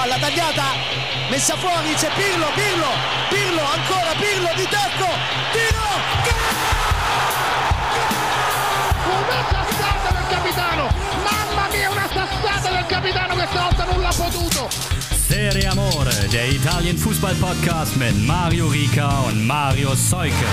palla tagliata, messa fuori, c'è Pirlo, ancora Pirlo di tacco, tiro, una sassata del capitano, mamma mia, una sassata del capitano, questa volta non l'ha potuto. Serie Amore, der Italien-Fußball-Podcast mit Mario Rica und Mario Seuke.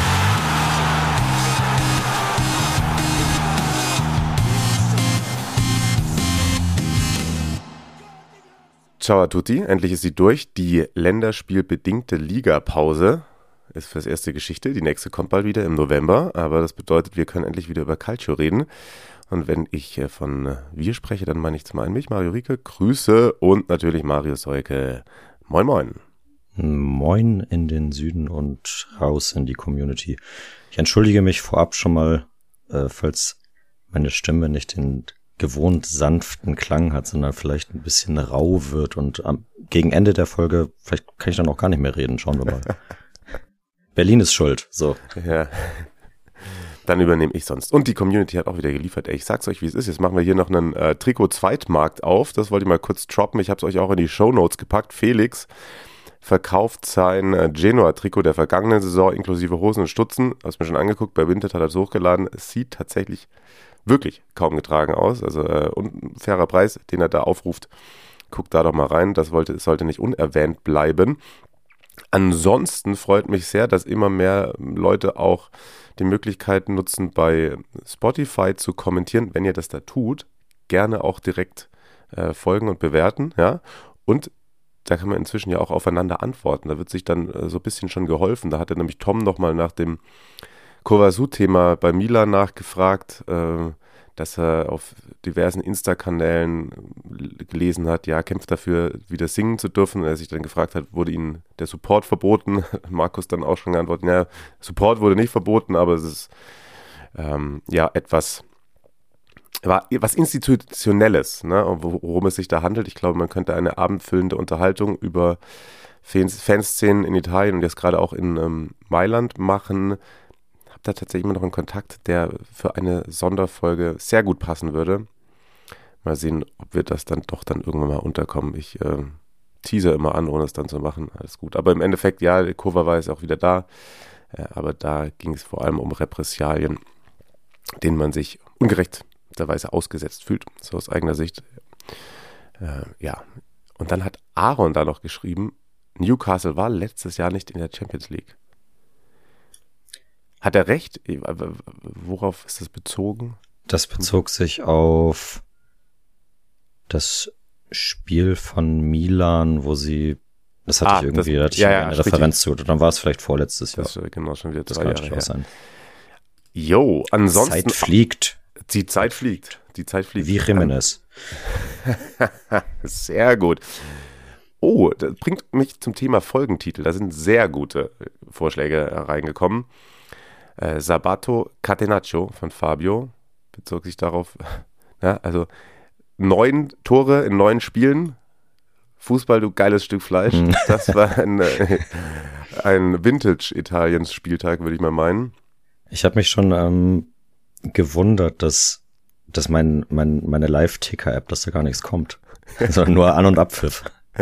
Ciao a tutti, endlich ist sie durch. Die länderspielbedingte Ligapause ist fürs erste Geschichte. Die nächste kommt bald wieder im November, aber das bedeutet, wir können endlich wieder über Calcio reden. Und wenn ich von wir spreche, dann meine ich zum einen mich, Mario Rieke, Grüße und natürlich Mario Seuke. Moin, moin. Moin in den Süden und raus in die Community. Ich entschuldige mich vorab schon mal, falls meine Stimme nicht den gewohnt sanften Klang hat, sondern vielleicht ein bisschen rau wird und gegen Ende der Folge, vielleicht kann ich dann auch gar nicht mehr reden, schauen wir mal. Berlin ist schuld, so. Ja, dann übernehme ich sonst. Und die Community hat auch wieder geliefert. Ey, ich sag's euch, wie es ist. Jetzt machen wir hier noch einen Trikot-Zweitmarkt auf. Das wollte ich mal kurz droppen. Ich habe es euch auch in die Shownotes gepackt. Felix verkauft sein Genoa-Trikot der vergangenen Saison inklusive Hosen und Stutzen. Hast mir schon angeguckt, bei Vinted hat er es hochgeladen. Es sieht tatsächlich wirklich kaum getragen aus. Also ein fairer Preis, den er da aufruft. Guckt da doch mal rein. Das sollte nicht unerwähnt bleiben. Ansonsten freut mich sehr, dass immer mehr Leute auch die Möglichkeit nutzen, bei Spotify zu kommentieren. Wenn ihr das da tut, gerne auch direkt folgen und bewerten. Ja? Und da kann man inzwischen ja auch aufeinander antworten. Da wird sich dann so ein bisschen schon geholfen. Da hatte nämlich Tom nochmal nach dem Kovasu-Thema bei Milan nachgefragt, dass er auf diversen Insta-Kanälen gelesen hat, ja, kämpft dafür, wieder singen zu dürfen. Und er sich dann gefragt hat, wurde ihm der Support verboten? Markus dann auch schon geantwortet, ja, Support wurde nicht verboten, aber es ist was Institutionelles, ne, worum es sich da handelt. Ich glaube, man könnte eine abendfüllende Unterhaltung über Fanszenen in Italien und jetzt gerade auch in Mailand machen. Habe da tatsächlich immer noch einen Kontakt, der für eine Sonderfolge sehr gut passen würde. Mal sehen, ob wir das dann doch dann irgendwann mal unterkommen. Ich teaser immer an, ohne es dann zu machen. Alles gut. Aber im Endeffekt, ja, der Kova war jetzt auch wieder da. Aber da ging es vor allem um Repressalien, denen man sich ungerechterweise ausgesetzt fühlt. So aus eigener Sicht. Ja. Und dann hat Aaron da noch geschrieben, Newcastle war letztes Jahr nicht in der Champions League. Hat er recht? Worauf ist das bezogen? Das bezog sich auf das Spiel von Milan, wo sie, das hatte ich irgendwie, eine Referenz zu. Dann war es vielleicht vorletztes Jahr. Das ist genau schon wieder 3 Jahre her. Sein. Jo, ansonsten. Zeit fliegt. Die Zeit fliegt. Wie Jimenez. Sehr gut. Oh, das bringt mich zum Thema Folgentitel. Da sind sehr gute Vorschläge reingekommen. Sabato Catenaccio von Fabio bezog sich darauf, ja, also 9 Tore in 9 Spielen. Fußball, du geiles Stück Fleisch. Das war ein Vintage-Italiens-Spieltag, würde ich mal meinen. Ich habe mich schon gewundert, dass meine Live-Ticker-App, dass da gar nichts kommt. Sondern nur An- und Abpfiff. Ja.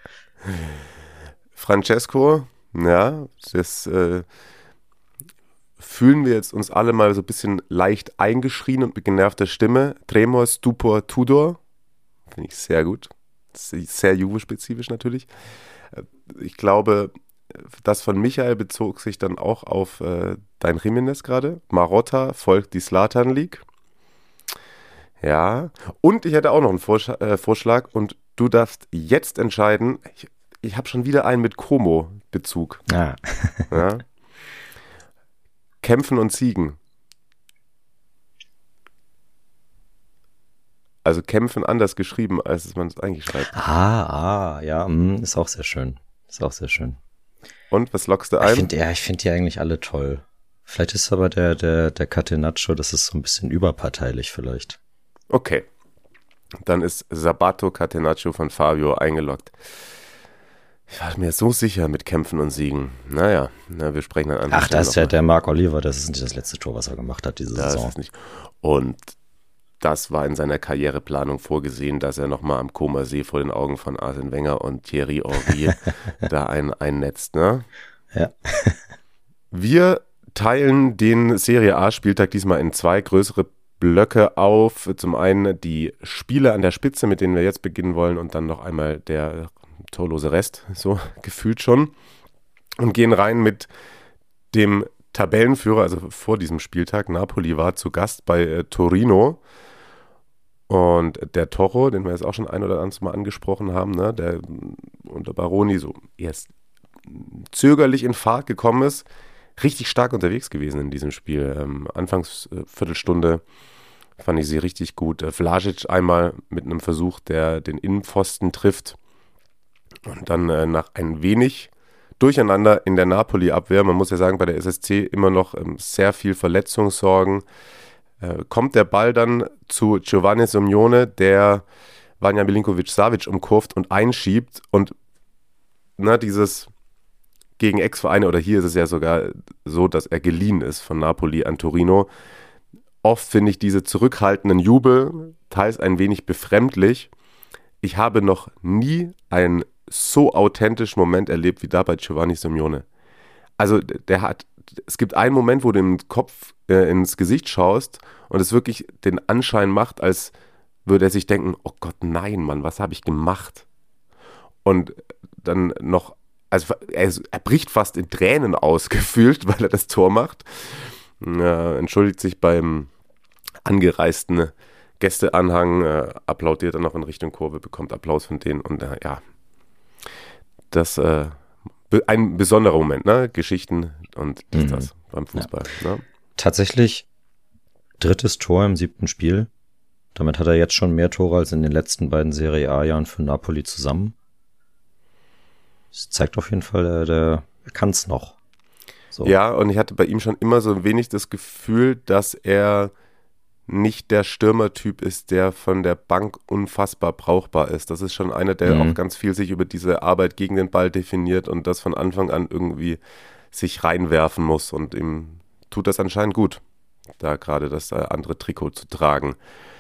Francesco, ja, das fühlen wir jetzt uns alle mal so ein bisschen leicht eingeschrien und mit genervter Stimme. Tremor, Stupor, Tudor. Finde ich sehr gut. Sehr Juve-spezifisch natürlich. Ich glaube, das von Michael bezog sich dann auch auf dein Jimenez gerade. Marotta folgt die Zlatan League. Ja. Und ich hätte auch noch einen Vorschlag und du darfst jetzt entscheiden. Ich habe schon wieder einen mit Como-Bezug. Ah. Ja. Kämpfen und Siegen. Also kämpfen anders geschrieben, als man es eigentlich schreibt. Ja, ist auch sehr schön. Und, was lockst du ein? Ich finde die eigentlich alle toll. Vielleicht ist aber der Catenaccio, das ist so ein bisschen überparteilich vielleicht. Okay. Dann ist Sabato Catenaccio von Fabio eingeloggt. Ich war mir so sicher mit Kämpfen und Siegen. Naja, wir sprechen dann an. Ach, da ist der Marc Oliver, das ist nicht das letzte Tor, was er gemacht hat diese Saison. Ist nicht. Und das war in seiner Karriereplanung vorgesehen, dass er nochmal am Comer See vor den Augen von Arsène Wenger und Thierry Henry da einnetzt, ne? Ja. Wir teilen den Serie A-Spieltag diesmal in 2 größere Blöcke auf. Zum einen die Spiele an der Spitze, mit denen wir jetzt beginnen wollen, und dann noch einmal der torlose Rest, so gefühlt schon. Und gehen rein mit dem Tabellenführer, also vor diesem Spieltag. Napoli war zu Gast bei Torino. Und der Toro, den wir jetzt auch schon ein oder anderes Mal angesprochen haben, ne, der unter Baroni so erst zögerlich in Fahrt gekommen ist, richtig stark unterwegs gewesen in diesem Spiel. Anfangs Viertelstunde fand ich sie richtig gut. Vlasic einmal mit einem Versuch, der den Innenpfosten trifft. Und dann nach ein wenig Durcheinander in der Napoli-Abwehr, man muss ja sagen, bei der SSC immer noch sehr viel Verletzungssorgen, kommt der Ball dann zu Giovanni Simeone, der Vanja Milinkovic-Savic umkurvt und einschiebt. Und dieses gegen Ex-Vereine, oder hier ist es ja sogar so, dass er geliehen ist von Napoli an Torino. Oft finde ich diese zurückhaltenden Jubel teils ein wenig befremdlich. Ich habe noch nie einen so authentischen Moment erlebt wie da bei Giovanni Simeone. Also es gibt einen Moment, wo du im Kopf ins Gesicht schaust und es wirklich den Anschein macht, als würde er sich denken, oh Gott, nein, Mann, was habe ich gemacht? Und dann noch, also er bricht fast in Tränen aus, gefühlt, weil er das Tor macht. Entschuldigt sich beim angereisten Gästeanhang, applaudiert dann noch in Richtung Kurve, bekommt Applaus von denen und das ein besonderer Moment, ne? Geschichten und das beim Fußball. Ja. Ne? Tatsächlich 3. Tor im 7. Spiel. Damit hat er jetzt schon mehr Tore als in den letzten beiden Serie A-Jahren für Napoli zusammen. Das zeigt auf jeden Fall, er kann es noch. So. Ja, und ich hatte bei ihm schon immer so ein wenig das Gefühl, dass er nicht der Stürmertyp ist, der von der Bank unfassbar brauchbar ist. Das ist schon einer, der auch ganz viel sich über diese Arbeit gegen den Ball definiert und das von Anfang an irgendwie sich reinwerfen muss. Und ihm tut das anscheinend gut, da gerade das andere Trikot zu tragen.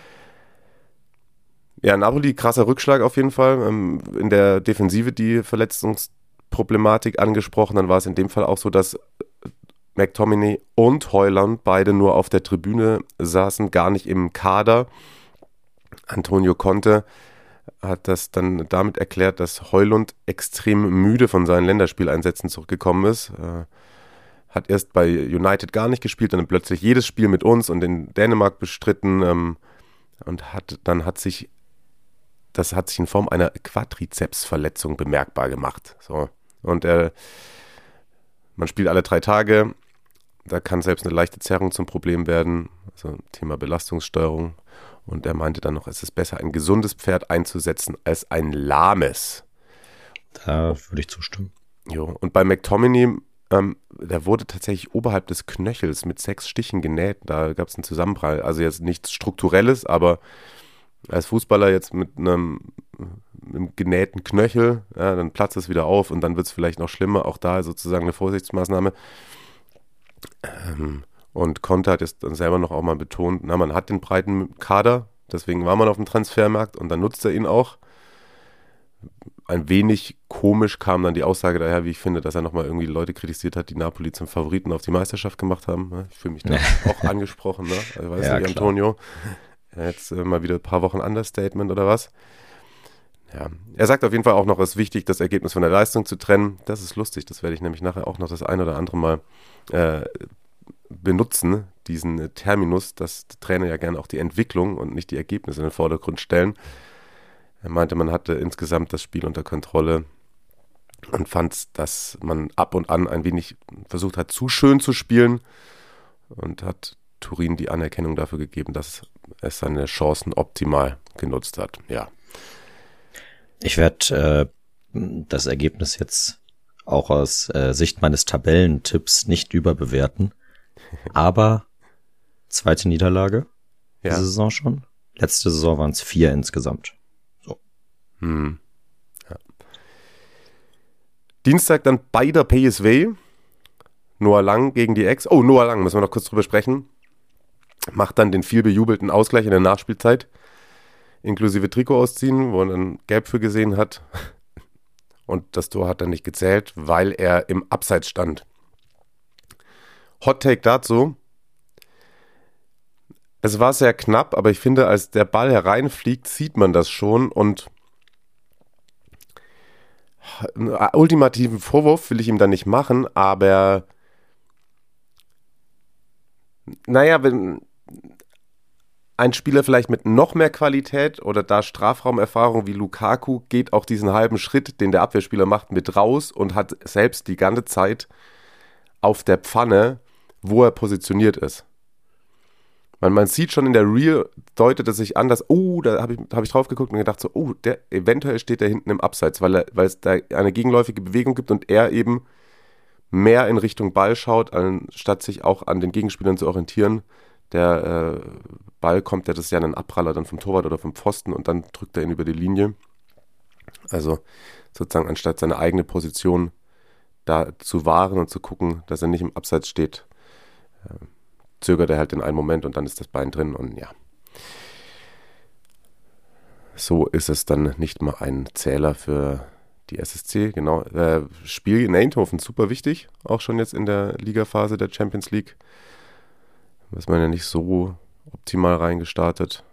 Ja, Napoli, krasser Rückschlag auf jeden Fall. In der Defensive die Verletzungsproblematik angesprochen. Dann war es in dem Fall auch so, dass McTominay und Højlund beide nur auf der Tribüne saßen, gar nicht im Kader. Antonio Conte hat das dann damit erklärt, dass Højlund extrem müde von seinen Länderspieleinsätzen zurückgekommen ist. Hat erst bei United gar nicht gespielt, dann plötzlich jedes Spiel mit uns und in Dänemark bestritten und hat sich in Form einer Quadrizepsverletzung bemerkbar gemacht. So. Und man spielt alle 3 Tage, da kann selbst eine leichte Zerrung zum Problem werden, also Thema Belastungssteuerung. Und er meinte dann noch, es ist besser, ein gesundes Pferd einzusetzen, als ein lahmes. Da würde ich zustimmen. Jo. Und bei McTominay, der wurde tatsächlich oberhalb des Knöchels mit 6 Stichen genäht. Da gab es einen Zusammenprall. Also jetzt nichts Strukturelles, aber als Fußballer jetzt mit einem genähten Knöchel, ja, dann platzt es wieder auf und dann wird es vielleicht noch schlimmer. Auch da sozusagen eine Vorsichtsmaßnahme. Und Conte hat es dann selber noch auch mal betont, man hat den breiten Kader, deswegen war man auf dem Transfermarkt und dann nutzt er ihn auch. Ein wenig komisch kam dann die Aussage daher, wie ich finde, dass er nochmal irgendwie Leute kritisiert hat, die Napoli zum Favoriten auf die Meisterschaft gemacht haben. Ich fühle mich da auch angesprochen, ne? Also, weißt du, Antonio. Jetzt mal wieder ein paar Wochen Understatement oder was? Ja. Er sagt auf jeden Fall auch noch, es ist wichtig, das Ergebnis von der Leistung zu trennen. Das ist lustig, das werde ich nämlich nachher auch noch das ein oder andere Mal benutzen, diesen Terminus, dass die Trainer ja gerne auch die Entwicklung und nicht die Ergebnisse in den Vordergrund stellen. Er meinte, man hatte insgesamt das Spiel unter Kontrolle und fand, dass man ab und an ein wenig versucht hat, zu schön zu spielen und hat Turin die Anerkennung dafür gegeben, dass es seine Chancen optimal genutzt hat. Ja. Ich werde das Ergebnis jetzt auch aus Sicht meines Tabellentipps nicht überbewerten, aber 2. Niederlage diese Saison schon. Letzte Saison waren es 4 insgesamt. So. Ja. Dienstag dann bei der PSV. Noah Lang gegen die Ex. Oh, Noah Lang, müssen wir noch kurz drüber sprechen. macht dann den viel bejubelten Ausgleich in der Nachspielzeit, inklusive Trikot ausziehen, wo er dann Gelb für gesehen hat. Und das Tor hat dann nicht gezählt, weil er im Abseits stand. Hot Take dazu. Es war sehr knapp, aber ich finde, als der Ball hereinfliegt, sieht man das schon. Und einen ultimativen Vorwurf will ich ihm dann nicht machen, aber naja, wenn ein Spieler vielleicht mit noch mehr Qualität oder da Strafraumerfahrung wie Lukaku geht auch diesen halben Schritt, den der Abwehrspieler macht, mit raus und hat selbst die ganze Zeit auf der Pfanne, wo er positioniert ist. Man sieht schon in der Real, deutet es sich an, dass, da hab ich drauf geguckt und gedacht so, eventuell steht er hinten im Abseits, weil es da eine gegenläufige Bewegung gibt und er eben mehr in Richtung Ball schaut, anstatt sich auch an den Gegenspielern zu orientieren. Der Ball kommt, das ist ja ein Abpraller dann vom Torwart oder vom Pfosten und dann drückt er ihn über die Linie. Also sozusagen anstatt seine eigene Position da zu wahren und zu gucken, dass er nicht im Abseits steht, zögert er halt in einen Moment und dann ist das Bein drin und ja. So ist es dann nicht mal ein Zähler für die SSC, genau. Spiel in Eindhoven, super wichtig, auch schon jetzt in der Ligaphase der Champions League. Da ist man ja nicht so optimal reingestartet.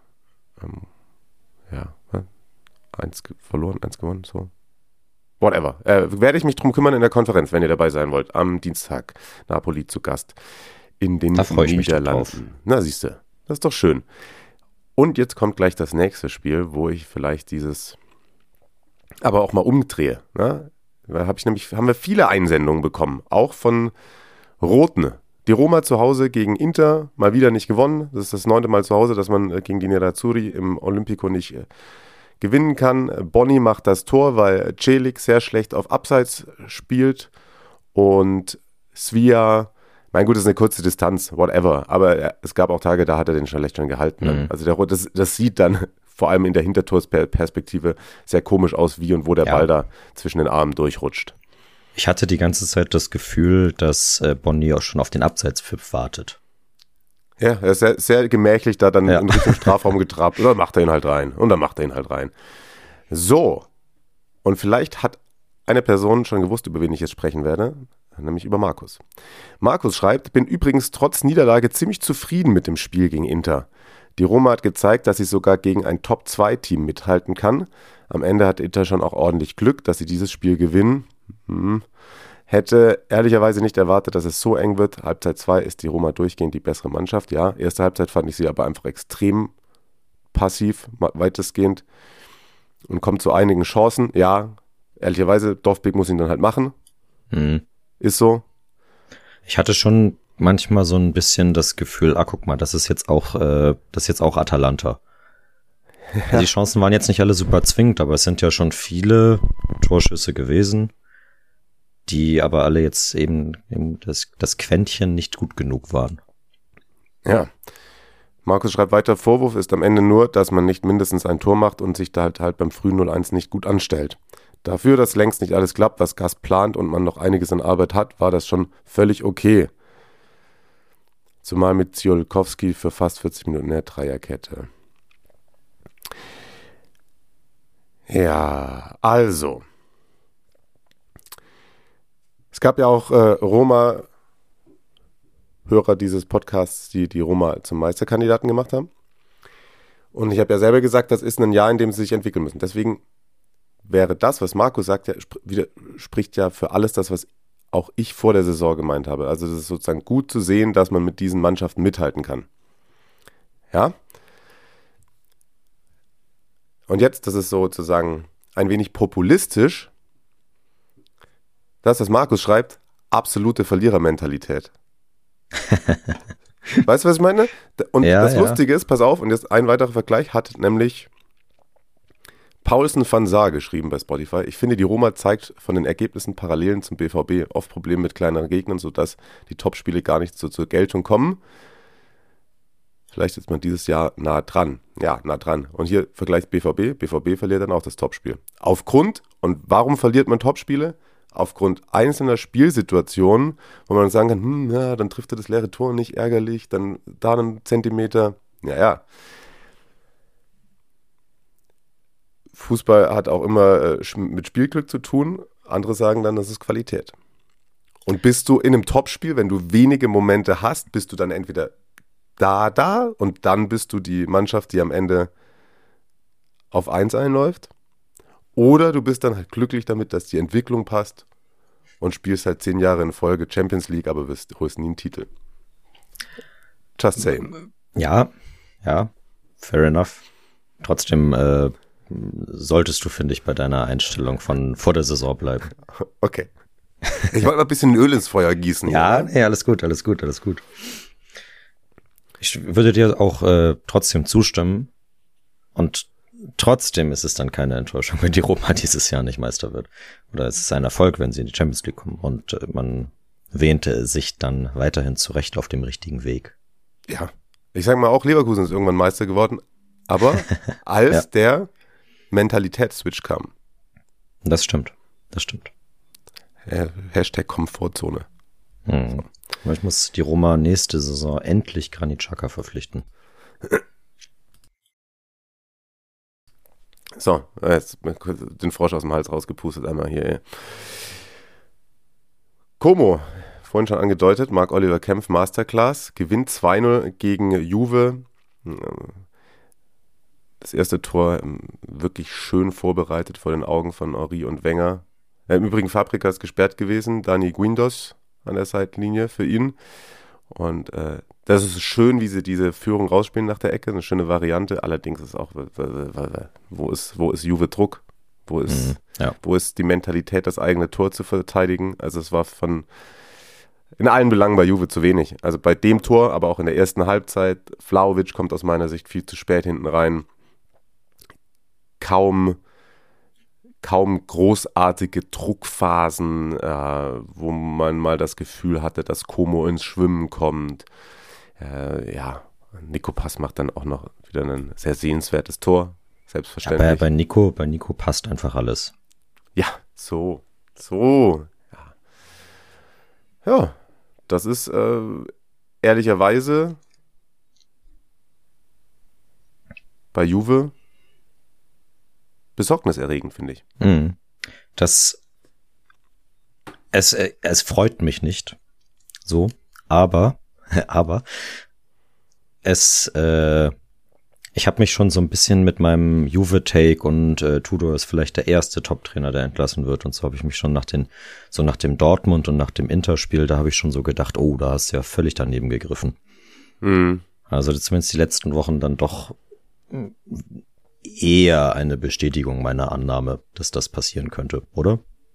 1 verloren, 1 gewonnen, so. Whatever. Werde ich mich drum kümmern in der Konferenz, wenn ihr dabei sein wollt. Am Dienstag Napoli zu Gast in den Niederlanden. Na, siehst du, das ist doch schön. Und jetzt kommt gleich das nächste Spiel, wo ich vielleicht dieses aber auch mal umdrehe. Ne? Da haben wir viele Einsendungen bekommen, auch von Roten. Die Roma zu Hause gegen Inter, mal wieder nicht gewonnen. Das ist das 9. Mal zu Hause, dass man gegen die Nerazzurri im Olimpico nicht gewinnen kann. Bonni macht das Tor, weil Celik sehr schlecht auf Abseits spielt und Svia, mein Gut, das ist eine kurze Distanz, whatever, aber es gab auch Tage, da hat er den vielleicht schon gehalten. Mhm. Also das sieht dann vor allem in der Hintertorsperspektive sehr komisch aus, wie und wo der Ball da zwischen den Armen durchrutscht. Ich hatte die ganze Zeit das Gefühl, dass Bonni auch schon auf den Abseitspfiff wartet. Ja, er ist sehr, sehr gemächlich da dann in Richtung Strafraum getrabt. Und dann macht er ihn halt rein. So. Und vielleicht hat eine Person schon gewusst, über wen ich jetzt sprechen werde, nämlich über Markus. Markus schreibt, bin übrigens trotz Niederlage ziemlich zufrieden mit dem Spiel gegen Inter. Die Roma hat gezeigt, dass sie sogar gegen ein Top-2-Team mithalten kann. Am Ende hat Inter schon auch ordentlich Glück, dass sie dieses Spiel gewinnen. Hätte ehrlicherweise nicht erwartet, dass es so eng wird. Halbzeit 2 ist die Roma durchgehend die bessere Mannschaft. Ja, erste Halbzeit fand ich sie aber einfach extrem passiv, weitestgehend. Und kommt zu einigen Chancen. Ja, ehrlicherweise, Dovbyk muss ihn dann halt machen. Mhm. Ist so. Ich hatte schon manchmal so ein bisschen das Gefühl, guck mal, das ist jetzt auch Atalanta. Ja. Also die Chancen waren jetzt nicht alle super zwingend, aber es sind ja schon viele Torschüsse gewesen, die aber alle jetzt eben das Quäntchen nicht gut genug waren. Ja. Markus schreibt weiter, Vorwurf ist am Ende nur, dass man nicht mindestens ein Tor macht und sich da halt beim frühen 0-1 nicht gut anstellt. Dafür, dass längst nicht alles klappt, was Gast plant und man noch einiges an Arbeit hat, war das schon völlig okay. Zumal mit Ziolkowski für fast 40 Minuten in der Dreierkette. Ja, also. Es gab ja auch Roma-Hörer dieses Podcasts, die Roma zum Meisterkandidaten gemacht haben. Und ich habe ja selber gesagt, das ist ein Jahr, in dem sie sich entwickeln müssen. Deswegen wäre das, was Markus sagt, spricht ja für alles das, was auch ich vor der Saison gemeint habe. Also es ist sozusagen gut zu sehen, dass man mit diesen Mannschaften mithalten kann. Ja? Und jetzt, das ist sozusagen ein wenig populistisch, das, was Markus schreibt, absolute Verlierermentalität. Weißt du, was ich meine? Und das Lustige ist, pass auf, und jetzt ein weiterer Vergleich hat nämlich Paulsen van Saar geschrieben bei Spotify. Ich finde, die Roma zeigt von den Ergebnissen Parallelen zum BVB. Oft Probleme mit kleineren Gegnern, sodass die Topspiele gar nicht so zur Geltung kommen. Vielleicht ist man dieses Jahr nah dran. Ja, nah dran. Und hier vergleicht BVB. BVB verliert dann auch das Topspiel. Und warum verliert man Topspiele? aufgrund einzelner Spielsituationen, wo man sagen kann, ja, dann trifft er das leere Tor nicht, ärgerlich, dann da einen Zentimeter. Ja. Fußball hat auch immer mit Spielglück zu tun. Andere sagen dann, das ist Qualität. Und bist du in einem Topspiel, wenn du wenige Momente hast, bist du dann entweder da und dann bist du die Mannschaft, die am Ende auf 1 einläuft. Oder du bist dann halt glücklich damit, dass die Entwicklung passt und spielst halt 10 Jahre in Folge Champions League, aber holst nie einen Titel. Just saying. Ja, fair enough. Trotzdem solltest du, finde ich, bei deiner Einstellung von vor der Saison bleiben. Okay. Ich wollte mal ein bisschen Öl ins Feuer gießen. Ja, nee, alles gut. Ich würde dir auch trotzdem zustimmen. Und trotzdem ist es dann keine Enttäuschung, wenn die Roma dieses Jahr nicht Meister wird. Oder es ist ein Erfolg, wenn sie in die Champions League kommen. Und man wähnte sich dann weiterhin zurecht auf dem richtigen Weg. Ja, ich sag mal auch, Leverkusen ist irgendwann Meister geworden. Aber als der Mentalitätsswitch kam. Das stimmt. Hashtag Komfortzone. Ich muss die Roma nächste Saison endlich Granit Xhaka verpflichten. So, jetzt den Frosch aus dem Hals rausgepustet einmal hier. Como, vorhin schon angedeutet, Marc-Oliver Kempf Masterclass, gewinnt 2-0 gegen Juve. Das erste Tor wirklich schön vorbereitet vor den Augen von Henry und Wenger. Im Übrigen Fabregas gesperrt gewesen, Dani Guindos an der Seitenlinie für ihn. Und das ist schön, wie sie diese Führung rausspielen nach der Ecke, eine schöne Variante. Allerdings ist auch, wo ist Juve Druck? Wo ist die Mentalität, das eigene Tor zu verteidigen? Also es war in allen Belangen bei Juve zu wenig. Also bei dem Tor, aber auch in der ersten Halbzeit. Vlahovic kommt aus meiner Sicht viel zu spät hinten rein. Kaum großartige Druckphasen, wo man mal das Gefühl hatte, dass Como ins Schwimmen kommt. Nico Pass macht dann auch noch wieder ein sehr sehenswertes Tor, selbstverständlich. Ja, bei Nico passt einfach alles. Ja, so. Ja, das ist ehrlicherweise bei Juve besorgniserregend, finde ich. Es freut mich nicht so, aber ich habe mich schon so ein bisschen mit meinem Juve-Take und Tudor ist vielleicht der erste Top-Trainer, der entlassen wird, und so habe ich mich schon nach dem Dortmund und nach dem Inter-Spiel, da habe ich schon so gedacht, oh, da hast du ja völlig daneben gegriffen. Also zumindest die letzten Wochen dann doch eher eine Bestätigung meiner Annahme, dass das passieren könnte, oder?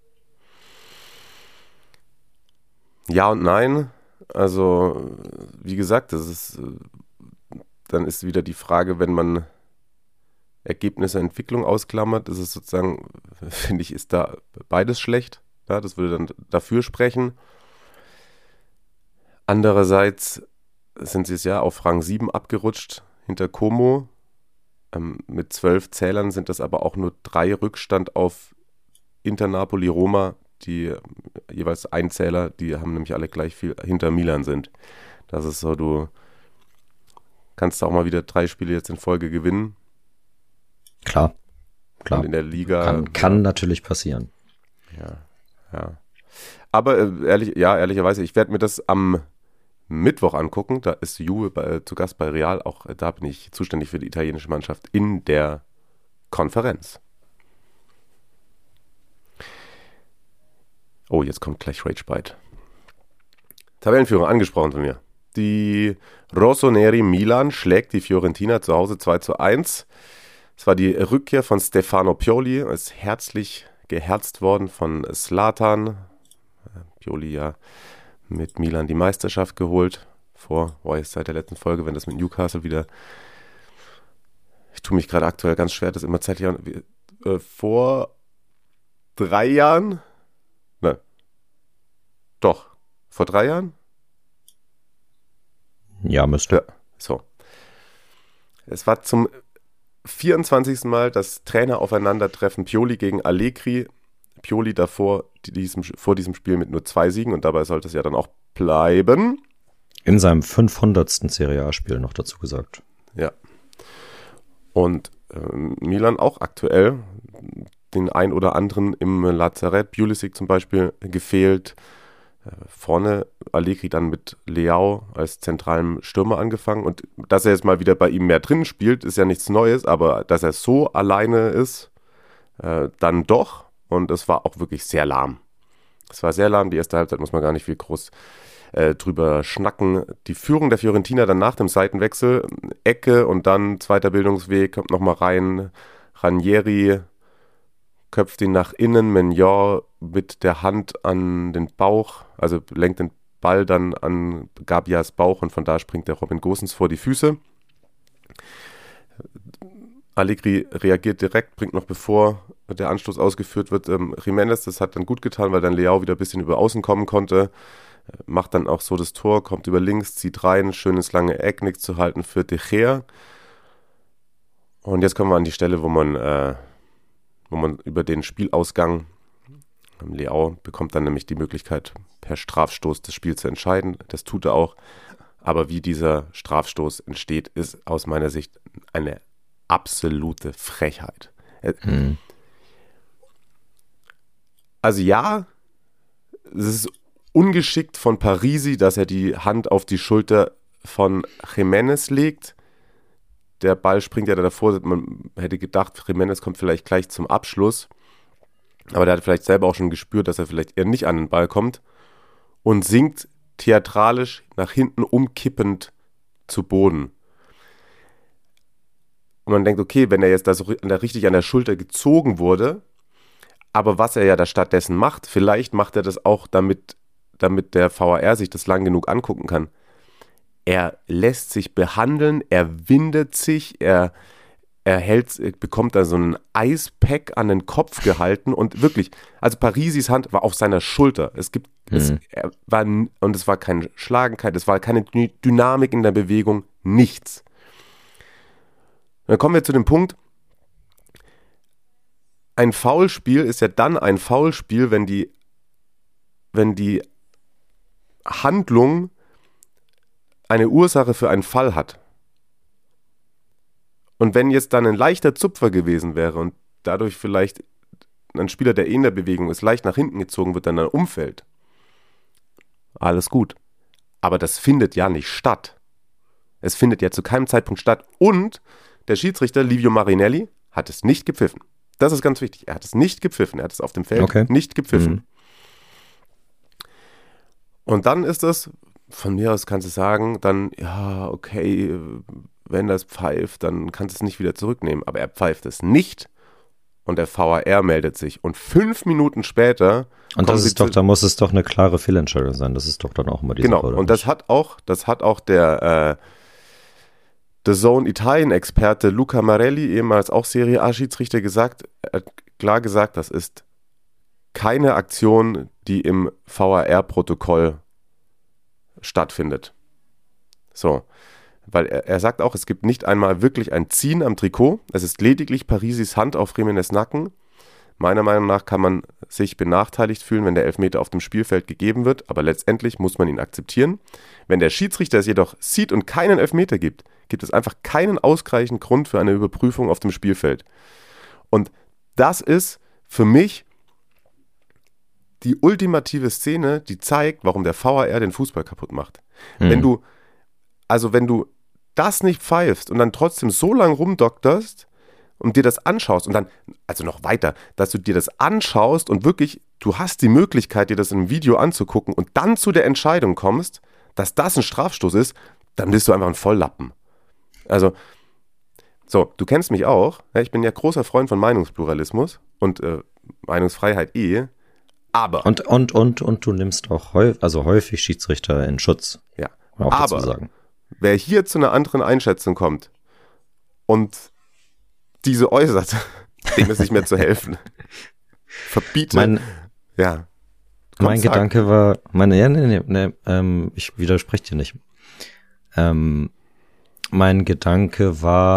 Ja und nein. Also, wie gesagt, dann ist wieder die Frage, wenn man Ergebnisse, Entwicklung ausklammert, ist es sozusagen, finde ich, ist da beides schlecht. Ja, das würde dann dafür sprechen. Andererseits sind sie es ja auf Rang 7 abgerutscht hinter Como. Mit 12 Zählern sind das aber auch nur 3 Rückstand auf Inter, Napoli, Roma, die jeweils ein Zähler, die haben nämlich alle gleich viel hinter Milan sind. Das ist so, du kannst auch mal wieder 3 Spiele jetzt in Folge gewinnen. Klar. Und in der Liga. Kann natürlich passieren. Ja. Aber ehrlicherweise, ich werde mir das am Mittwoch angucken. Da ist Juve zu Gast bei Real. Auch da bin ich zuständig für die italienische Mannschaft in der Konferenz. Oh, jetzt kommt gleich Rage Bite. Tabellenführung angesprochen von mir. Die Rossoneri Milan schlägt die Fiorentina zu Hause 2-1. Es war die Rückkehr von Stefano Pioli, ist herzlich geherzt worden von Zlatan. Pioli ja mit Milan die Meisterschaft geholt. Seit der letzten Folge, wenn das mit Newcastle wieder. Ich tue mich gerade aktuell ganz schwer, das immer zeitlich vor 3 Jahren. Nein. Doch. Vor 3 Jahren? Ja, müsste. Ja, so. Es war zum 24. Mal das Traineraufeinandertreffen Pioli gegen Allegri. Pioli vor diesem Spiel mit nur 2 Siegen und dabei sollte es ja dann auch bleiben. In seinem 500. Serie A-Spiel noch dazu gesagt. Ja. Und Milan auch aktuell den ein oder anderen im Lazarett, Pulisic zum Beispiel, gefehlt. Vorne Allegri dann mit Leao als zentralem Stürmer angefangen. Und dass er jetzt mal wieder bei ihm mehr drin spielt, ist ja nichts Neues, aber dass er so alleine ist, dann doch. Und es war auch wirklich sehr lahm. Es war sehr lahm, die erste Halbzeit muss man gar nicht viel groß drüber schnacken. Die Führung der Fiorentina dann nach dem Seitenwechsel, Ecke und dann zweiter Bildungsweg, kommt nochmal rein, Ranieri köpft ihn nach innen, Mignon mit der Hand an den Bauch, also lenkt den Ball dann an Gabias Bauch und von da springt der Robin Gosens vor die Füße. Allegri reagiert direkt, bringt noch bevor der Anstoß ausgeführt wird, Jiménez, das hat dann gut getan, weil dann Leao wieder ein bisschen über außen kommen konnte. Macht dann auch so das Tor, kommt über links, zieht rein, schönes lange Eck, nichts zu halten für De Gea. Und jetzt kommen wir an die Stelle, wo man über den Spielausgang, Leao bekommt dann nämlich die Möglichkeit, per Strafstoß das Spiel zu entscheiden. Das tut er auch. Aber wie dieser Strafstoß entsteht, ist aus meiner Sicht eine absolute Frechheit. Also ja, es ist ungeschickt von Parisi, dass er die Hand auf die Schulter von Jiménez legt. Der Ball springt ja davor, man hätte gedacht, Jiménez kommt vielleicht gleich zum Abschluss, aber der hat vielleicht selber auch schon gespürt, dass er vielleicht eher nicht an den Ball kommt und sinkt theatralisch nach hinten umkippend zu Boden. Und man denkt, okay, wenn er jetzt da so richtig an der Schulter gezogen wurde, aber was er ja da stattdessen macht, vielleicht macht er das auch damit der VAR sich das lang genug angucken kann. Er lässt sich behandeln, er windet sich, er bekommt da so ein Eispack an den Kopf gehalten und wirklich, also Parisis Hand war auf seiner Schulter. Es war kein Schlagen, es war keine Dynamik in der Bewegung, nichts. Und dann kommen wir zu dem Punkt, ein Foulspiel ist ja dann ein Foulspiel, wenn die Handlung eine Ursache für einen Fall hat. Und wenn jetzt dann ein leichter Zupfer gewesen wäre und dadurch vielleicht ein Spieler, der in der Bewegung ist, leicht nach hinten gezogen wird, dann umfällt, alles gut. Aber das findet ja nicht statt. Es findet ja zu keinem Zeitpunkt statt. Und der Schiedsrichter Livio Marinelli hat es nicht gepfiffen. Das ist ganz wichtig. Er hat es nicht gepfiffen. Er hat es auf dem Feld nicht gepfiffen. Und dann ist es, von mir aus kannst du sagen, dann, ja, okay, wenn das pfeift, dann kannst du es nicht wieder zurücknehmen. Aber er pfeift es nicht und der VAR meldet sich. Und 5 Minuten später... Und das ist doch, da muss es doch eine klare Fehlentscheidung sein. Das ist doch dann auch immer die Sache, oder und das hat auch der The Zone Italien-Experte Luca Marelli, ehemals auch Serie A-Schiedsrichter, gesagt. Er hat klar gesagt, das ist keine Aktion, die im VAR-Protokoll stattfindet. So, weil er sagt auch, es gibt nicht einmal wirklich ein Ziehen am Trikot, es ist lediglich Parisis Hand auf Jiménez Nacken. Meiner Meinung nach kann man sich benachteiligt fühlen, wenn der Elfmeter auf dem Spielfeld gegeben wird, aber letztendlich muss man ihn akzeptieren. Wenn der Schiedsrichter es jedoch sieht und keinen Elfmeter gibt, gibt es einfach keinen ausreichenden Grund für eine Überprüfung auf dem Spielfeld. Und das ist für mich die ultimative Szene, die zeigt, warum der VAR den Fußball kaputt macht. Wenn du das nicht pfeifst und dann trotzdem so lang rumdokterst und dir das anschaust und dann, also noch weiter, dass du dir das anschaust und wirklich, du hast die Möglichkeit, dir das im Video anzugucken und dann zu der Entscheidung kommst, dass das ein Strafstoß ist, dann bist du einfach ein Volllappen. Also, so, du kennst mich auch, ich bin ja großer Freund von Meinungspluralismus und Meinungsfreiheit aber... Und du nimmst auch häufig Schiedsrichter in Schutz. Ja, auch aber sagen. Wer hier zu einer anderen Einschätzung kommt und diese äußert, dem ist nicht mehr zu helfen. Verbiete. Mein Gedanke war, ich widerspreche dir nicht. Mein Gedanke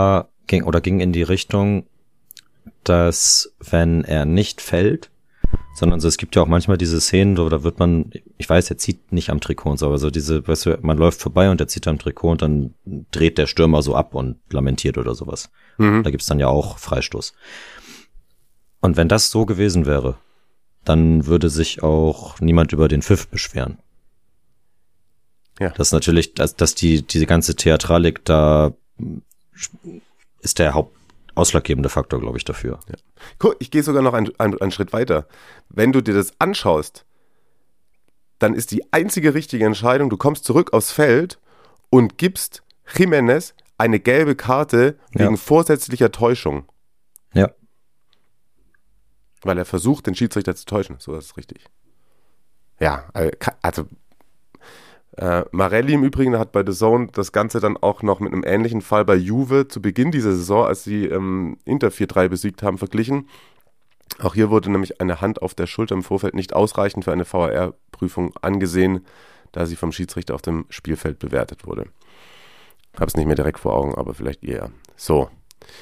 ging in die Richtung, dass wenn er nicht fällt, sondern so, es gibt ja auch manchmal diese Szenen, da wird man, ich weiß, er zieht nicht am Trikot und so, aber so diese, weißt du, man läuft vorbei und er zieht am Trikot und dann dreht der Stürmer so ab und lamentiert oder sowas. Da gibt's dann ja auch Freistoß. Und wenn das so gewesen wäre, dann würde sich auch niemand über den Pfiff beschweren. Ja. Das ist natürlich, dass diese ganze Theatralik da ist der ausschlaggebende Faktor, glaube ich, dafür. Ja. Guck, ich gehe sogar noch einen Schritt weiter. Wenn du dir das anschaust, dann ist die einzige richtige Entscheidung, du kommst zurück aufs Feld und gibst Jiménez eine gelbe Karte wegen vorsätzlicher Täuschung. Ja. Weil er versucht, den Schiedsrichter zu täuschen. So, das ist richtig. Ja, also Marelli im Übrigen hat bei The Zone das Ganze dann auch noch mit einem ähnlichen Fall bei Juve zu Beginn dieser Saison, als sie Inter 4-3 besiegt haben, verglichen. Auch hier wurde nämlich eine Hand auf der Schulter im Vorfeld nicht ausreichend für eine VAR-Prüfung angesehen, da sie vom Schiedsrichter auf dem Spielfeld bewertet wurde. Habe es nicht mehr direkt vor Augen, aber vielleicht eher. So.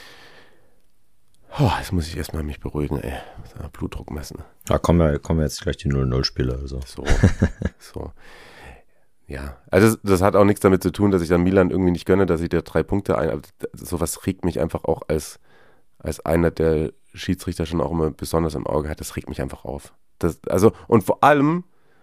Jetzt muss ich erstmal mich beruhigen, ey. Blutdruck messen. Da kommen wir jetzt gleich die 0-0-Spiele. Also. So. Ja, also das hat auch nichts damit zu tun, dass ich dann Milan irgendwie nicht gönne, dass ich da 3 Punkte ein. Sowas regt mich einfach auch als einer, der Schiedsrichter schon auch immer besonders im Auge hat, das regt mich einfach auf. Und vor allem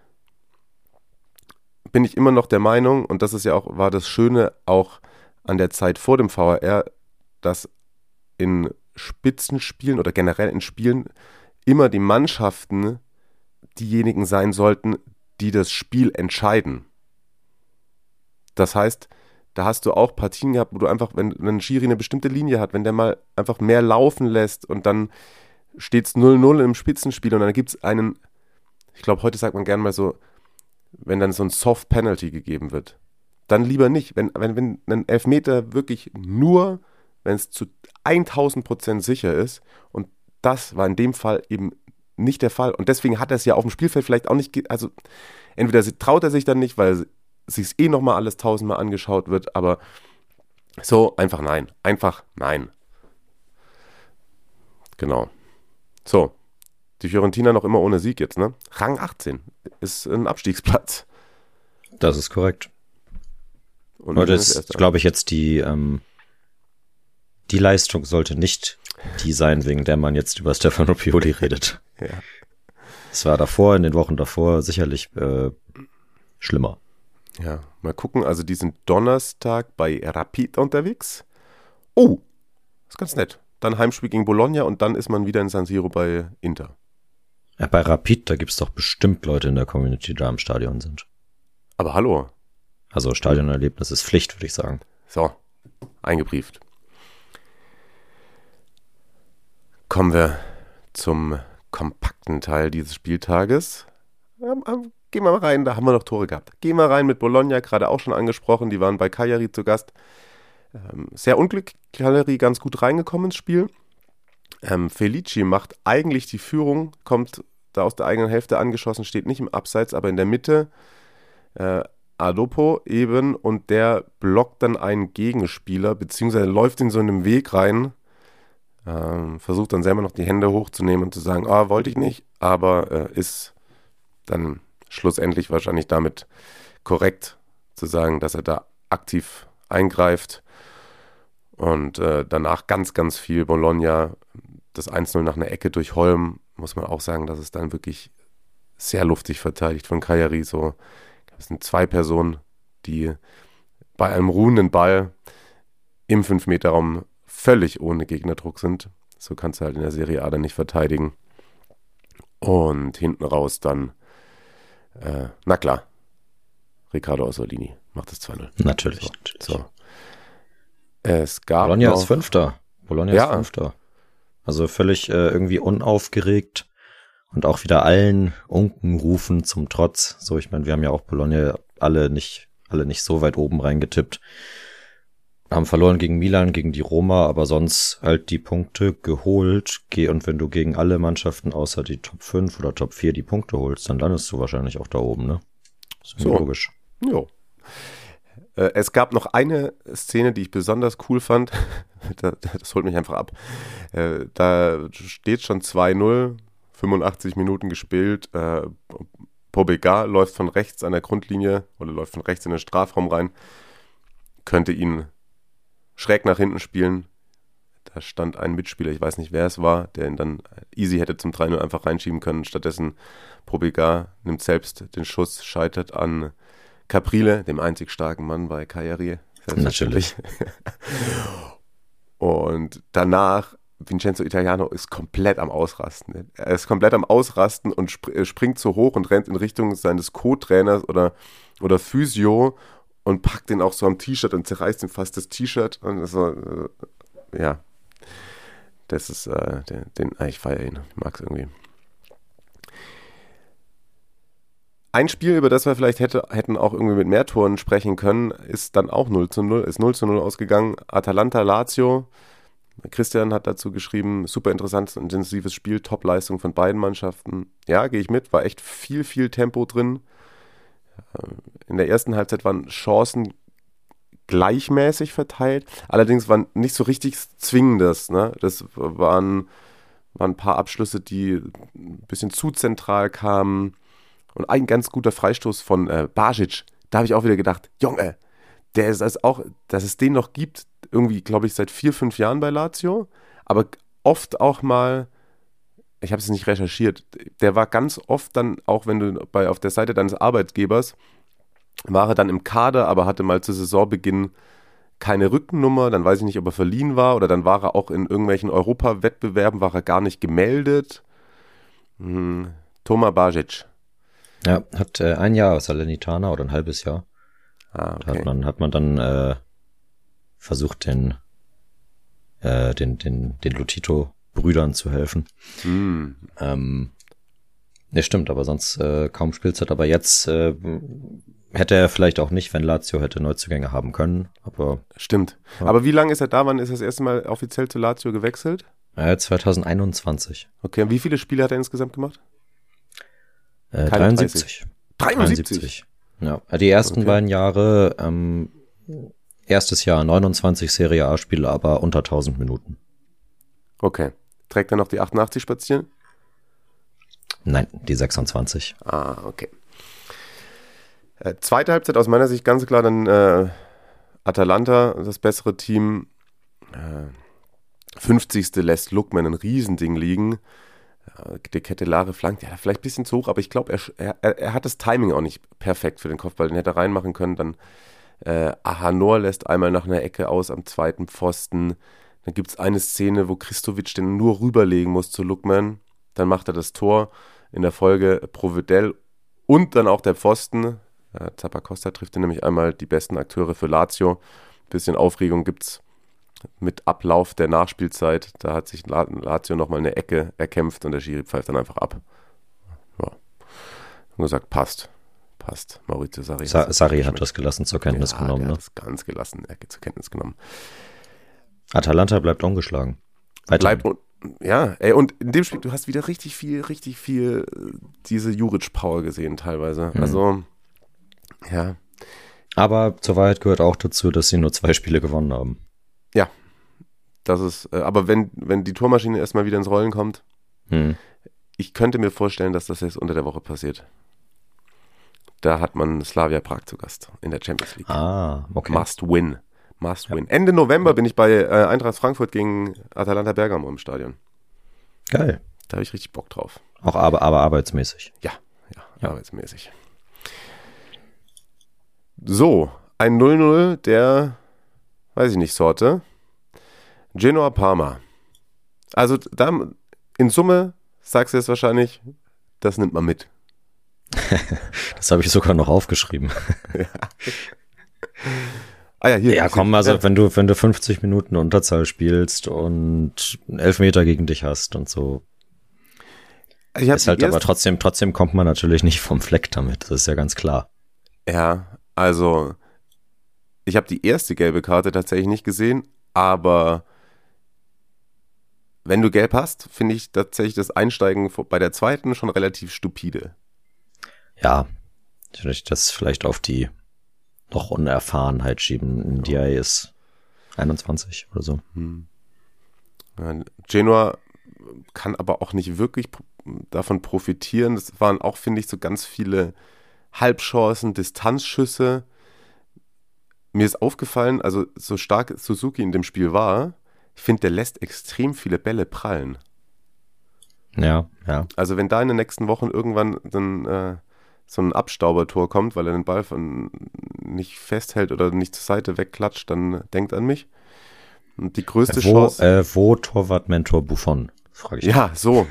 bin ich immer noch der Meinung, und das ist ja auch, war das Schöne auch an der Zeit vor dem VAR, dass in Spitzenspielen oder generell in Spielen immer die Mannschaften diejenigen sein sollten, die das Spiel entscheiden. Das heißt, da hast du auch Partien gehabt, wo du einfach, wenn ein Schiri eine bestimmte Linie hat, wenn der mal einfach mehr laufen lässt und dann steht es 0-0 im Spitzenspiel und dann gibt es einen, ich glaube, heute sagt man gern mal so, wenn dann so ein Soft Penalty gegeben wird, dann lieber nicht. Wenn ein Elfmeter wirklich nur, wenn es zu 1000% sicher ist, und das war in dem Fall eben nicht der Fall. Und deswegen hat er es ja auf dem Spielfeld vielleicht auch nicht, also entweder traut er sich dann nicht, weil sich nochmal alles 1000-mal angeschaut wird, aber so einfach nein. Genau. So, die Fiorentina noch immer ohne Sieg jetzt, ne? Rang 18 ist ein Abstiegsplatz. Das ist korrekt. Und das ist, glaube ich, jetzt die Leistung sollte nicht die sein, wegen der man jetzt über Stefano Pioli redet. Ja. Es war davor, in den Wochen davor, sicherlich schlimmer. Ja, mal gucken. Also die sind Donnerstag bei Rapid unterwegs. Oh, ist ganz nett. Dann Heimspiel gegen Bologna und dann ist man wieder in San Siro bei Inter. Ja, bei Rapid, da gibt es doch bestimmt Leute in der Community, die da im Stadion sind. Aber hallo. Also Stadionerlebnis ist Pflicht, würde ich sagen. So, eingebrieft. Kommen wir zum kompakten Teil dieses Spieltages. Gehen wir mal rein, da haben wir noch Tore gehabt. Gehen wir rein mit Bologna, gerade auch schon angesprochen. Die waren bei Cagliari zu Gast. Sehr unglücklich, Cagliari ganz gut reingekommen ins Spiel. Felici macht eigentlich die Führung, kommt da aus der eigenen Hälfte angeschossen, steht nicht im Abseits, aber in der Mitte. Adopo eben, und der blockt dann einen Gegenspieler, beziehungsweise läuft in so einen Weg rein, versucht dann selber noch die Hände hochzunehmen und zu sagen, wollte ich nicht, aber ist dann schlussendlich wahrscheinlich damit korrekt zu sagen, dass er da aktiv eingreift. Und danach ganz, ganz viel Bologna, das 1-0 nach einer Ecke durch Holm, muss man auch sagen, dass es dann wirklich sehr luftig verteidigt von Cagliari. So, es sind 2 Personen, die bei einem ruhenden Ball im 5-Meter-Raum völlig ohne Gegnerdruck sind. So kannst du halt in der Serie A dann nicht verteidigen. Und hinten raus dann, na klar, Riccardo Orsolini macht das 2-0. Natürlich. So. Es gab Bologna noch, ist Fünfter. Bologna ist Fünfter. Also völlig irgendwie unaufgeregt und auch wieder allen Unkenrufen zum Trotz. So, ich meine, wir haben ja auch Bologna alle nicht so weit oben reingetippt. Haben verloren gegen Milan, gegen die Roma, aber sonst halt die Punkte geholt. Und wenn du gegen alle Mannschaften außer die Top 5 oder Top 4 die Punkte holst, dann landest du wahrscheinlich auch da oben, ne? Ist so logisch. Jo. Es gab noch eine Szene, die ich besonders cool fand. Das holt mich einfach ab. Da steht schon 2-0, 85 Minuten gespielt. Pobega läuft von rechts an der Grundlinie oder läuft von rechts in den Strafraum rein. Könnte ihn schräg nach hinten spielen. Da stand ein Mitspieler, ich weiß nicht, wer es war, der ihn dann easy hätte zum 3-0 einfach reinschieben können. Stattdessen Pobega nimmt selbst den Schuss, scheitert an Caprile, dem einzig starken Mann bei Cagliari. Natürlich. Und danach, Vincenzo Italiano ist komplett am Ausrasten. Er ist komplett am Ausrasten und springt so hoch und rennt in Richtung seines Co-Trainers oder Physio und packt ihn auch so am T-Shirt und zerreißt ihm fast das T-Shirt. Und so, ja, das ist, ich feiere ihn, ich mag es irgendwie. Ein Spiel, über das wir vielleicht hätten auch irgendwie mit mehr Toren sprechen können, ist dann auch 0-0 ausgegangen. Atalanta-Lazio. Christian hat dazu geschrieben, super interessantes, intensives Spiel, Top-Leistung von beiden Mannschaften. Ja, gehe ich mit, war echt viel Tempo drin. In der ersten Halbzeit waren Chancen gleichmäßig verteilt, allerdings waren nicht so richtig Zwingendes. Ne? Das waren ein paar Abschlüsse, die ein bisschen zu zentral kamen. Und ein ganz guter Freistoß von Bajic, da habe ich auch wieder gedacht, Junge, der ist also auch, dass es den noch gibt, irgendwie, glaube ich, seit 4-5 Jahren bei Lazio, aber oft auch mal, ich habe es nicht recherchiert, der war ganz oft dann, auch wenn du auf der Seite deines Arbeitgebers, war er dann im Kader, aber hatte mal zu Saisonbeginn keine Rückennummer, dann weiß ich nicht, ob er verliehen war oder dann war er auch in irgendwelchen Europawettbewerben, war er gar nicht gemeldet. Toma Bajic. Ja, hat ein Jahr Salernitana oder ein halbes Jahr. Okay. Da hat man dann versucht, den Lotito-Brüdern zu helfen. Ne, stimmt, aber sonst kaum Spielzeit. Aber jetzt hätte er vielleicht auch nicht, wenn Lazio hätte Neuzugänge haben können. Aber stimmt. Ja. Aber wie lange ist er da? Wann ist er das erste Mal offiziell zu Lazio gewechselt? 2021. Okay, und wie viele Spiele hat er insgesamt gemacht? 73. 73? Ja, die ersten beiden Jahre, erstes Jahr 29 Serie A-Spiele, aber unter 1000 Minuten. Okay. Trägt er noch die 88 spazieren? Nein, die 26. Okay. Zweite Halbzeit aus meiner Sicht ganz klar dann Atalanta, das bessere Team. 50. lässt Lookman ein Riesending liegen. De Kettelare flankt, ja, vielleicht ein bisschen zu hoch, aber ich glaube, er hat das Timing auch nicht perfekt für den Kopfball. Den hätte er reinmachen können. Dann Ahanor lässt einmal nach einer Ecke aus am zweiten Pfosten. Dann gibt es eine Szene, wo Christovic den nur rüberlegen muss zu Lookman. Dann macht er das Tor. In der Folge Provedel und dann auch der Pfosten. Zappacosta trifft nämlich einmal die besten Akteure für Lazio. Ein bisschen Aufregung gibt es mit Ablauf der Nachspielzeit. Da hat sich Lazio nochmal eine Ecke erkämpft und der Schiri pfeift dann einfach ab. Ja. Und gesagt, passt. Maurizio Sarri. Sarri hat das gelassen zur Kenntnis genommen. Der ne? hat das ganz gelassen zur Kenntnis genommen. Atalanta bleibt ungeschlagen. Und in dem Spiel, du hast wieder richtig viel diese Juric-Power gesehen teilweise. Also, ja. Aber zur Wahrheit gehört auch dazu, dass sie nur 2 Spiele gewonnen haben. Ja, das ist, aber wenn die Tormaschine erstmal wieder ins Rollen kommt, ich könnte mir vorstellen, dass das jetzt unter der Woche passiert. Da hat man Slavia Prag zu Gast in der Champions League. Okay. Must win. Ende November bin ich bei Eintracht Frankfurt gegen Atalanta Bergamo im Stadion. Geil. Da habe ich richtig Bock drauf. Auch aber arbeitsmäßig. Ja, arbeitsmäßig. So, ein 0-0 der, weiß ich nicht, Sorte. Genoa Parma. Also da in Summe sagst du jetzt wahrscheinlich, das nimmt man mit. Das habe ich sogar noch aufgeschrieben. Ja. Hier. Ja, komm, also wenn du 50 Minuten Unterzahl spielst und 11 Meter gegen dich hast und so. Ist halt aber trotzdem kommt man natürlich nicht vom Fleck damit, das ist ja ganz klar. Ja, also ich habe die erste gelbe Karte tatsächlich nicht gesehen, aber wenn du gelb hast, finde ich tatsächlich das Einsteigen bei der zweiten schon relativ stupide. Ja, ich würde das vielleicht auf die noch Unerfahrenheit schieben. DI ist 21 oder so. Genoa kann aber auch nicht wirklich davon profitieren. Das waren auch, finde ich, so ganz viele Halbchancen, Distanzschüsse. Mir ist aufgefallen, also so stark Suzuki in dem Spiel war, ich finde, der lässt extrem viele Bälle prallen. Ja. Also wenn da in den nächsten Wochen irgendwann dann so ein Abstaubertor kommt, weil er den Ball nicht festhält oder nicht zur Seite wegklatscht, dann denkt an mich. Und die größte Chance... Wo Torwartmentor Buffon, frage ich. Ja, so.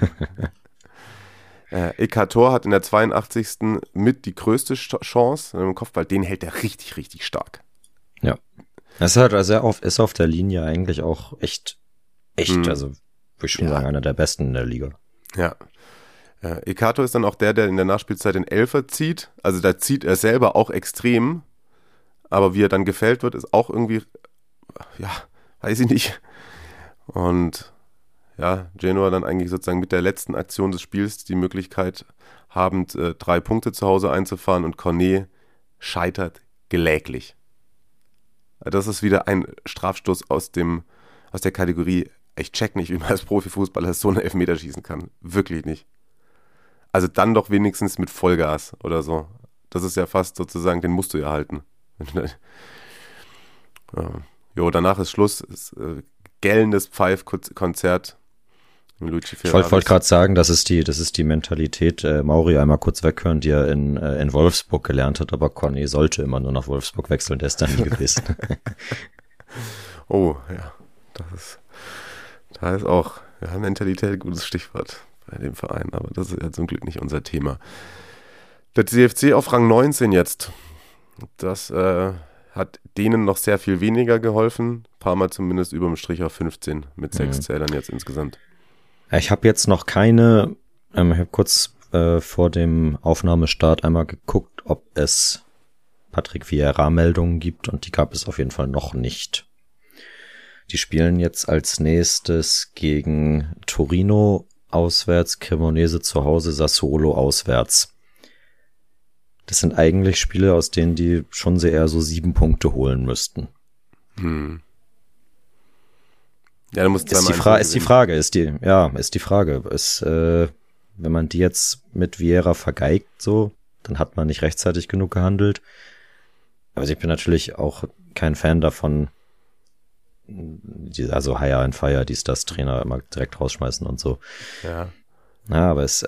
Ekator hat in der 82. mit die größte Chance im Kopfball. Den hält er richtig, richtig stark. Ja. Das ist halt, also er ist auf der Linie eigentlich auch echt, also würde ich schon sagen, einer der besten in der Liga. Ja. Ekator ist dann auch der in der Nachspielzeit den Elfer zieht. Also da zieht er selber auch extrem. Aber wie er dann gefällt wird, ist auch irgendwie, ja, weiß ich nicht. Und ja, Genoa dann eigentlich sozusagen mit der letzten Aktion des Spiels die Möglichkeit habend 3 Punkte zu Hause einzufahren und Cornet scheitert geläglich. Das ist wieder ein Strafstoß aus der Kategorie, ich check nicht, wie man als Profifußballer so einen Elfmeter schießen kann. Wirklich nicht. Also dann doch wenigstens mit Vollgas oder so. Das ist ja fast sozusagen, den musst du ja halten. Danach ist Schluss. Ist, gellendes Pfeifkonzert. Ich wollte gerade sagen, das ist die Mentalität, Mauri einmal kurz weghören, die er in Wolfsburg gelernt hat, aber Cornet sollte immer nur nach Wolfsburg wechseln, der ist da nie gewesen. Oh, ja, da ist auch Mentalität ein gutes Stichwort bei dem Verein, aber das ist ja zum Glück nicht unser Thema. Der CFC auf Rang 19 jetzt, das hat denen noch sehr viel weniger geholfen, ein paar Mal zumindest über dem Strich auf 15 mit 6 Zählern jetzt insgesamt. Ich habe jetzt noch keine, ich habe kurz vor dem Aufnahmestart einmal geguckt, ob es Patrick Vieira-Meldungen gibt und die gab es auf jeden Fall noch nicht. Die spielen jetzt als nächstes gegen Torino auswärts, Cremonese zu Hause, Sassuolo auswärts. Das sind eigentlich Spiele, aus denen die schon sehr eher so 7 Punkte holen müssten. Ja, ist die Frage. Wenn man die jetzt mit Vieira vergeigt, so, dann hat man nicht rechtzeitig genug gehandelt. Aber ich bin natürlich auch kein Fan davon, also Hire and Fire, das Trainer immer direkt rausschmeißen und so. Ja. Ja, aber ist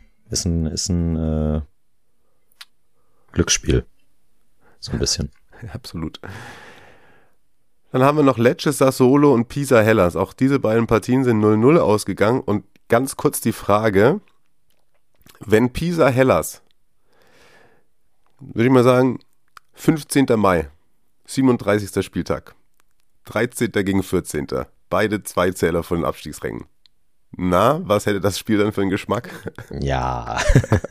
ein Glücksspiel. So ein bisschen. Ja, absolut. Dann haben wir noch Lecce, Sassuolo und Pisa Hellas. Auch diese beiden Partien sind 0-0 ausgegangen. Und ganz kurz die Frage, wenn Pisa Hellas, würde ich mal sagen, 15. Mai, 37. Spieltag, 13. gegen 14. Beide 2 Zähler von den Abstiegsrängen. Na, was hätte das Spiel dann für einen Geschmack? Ja.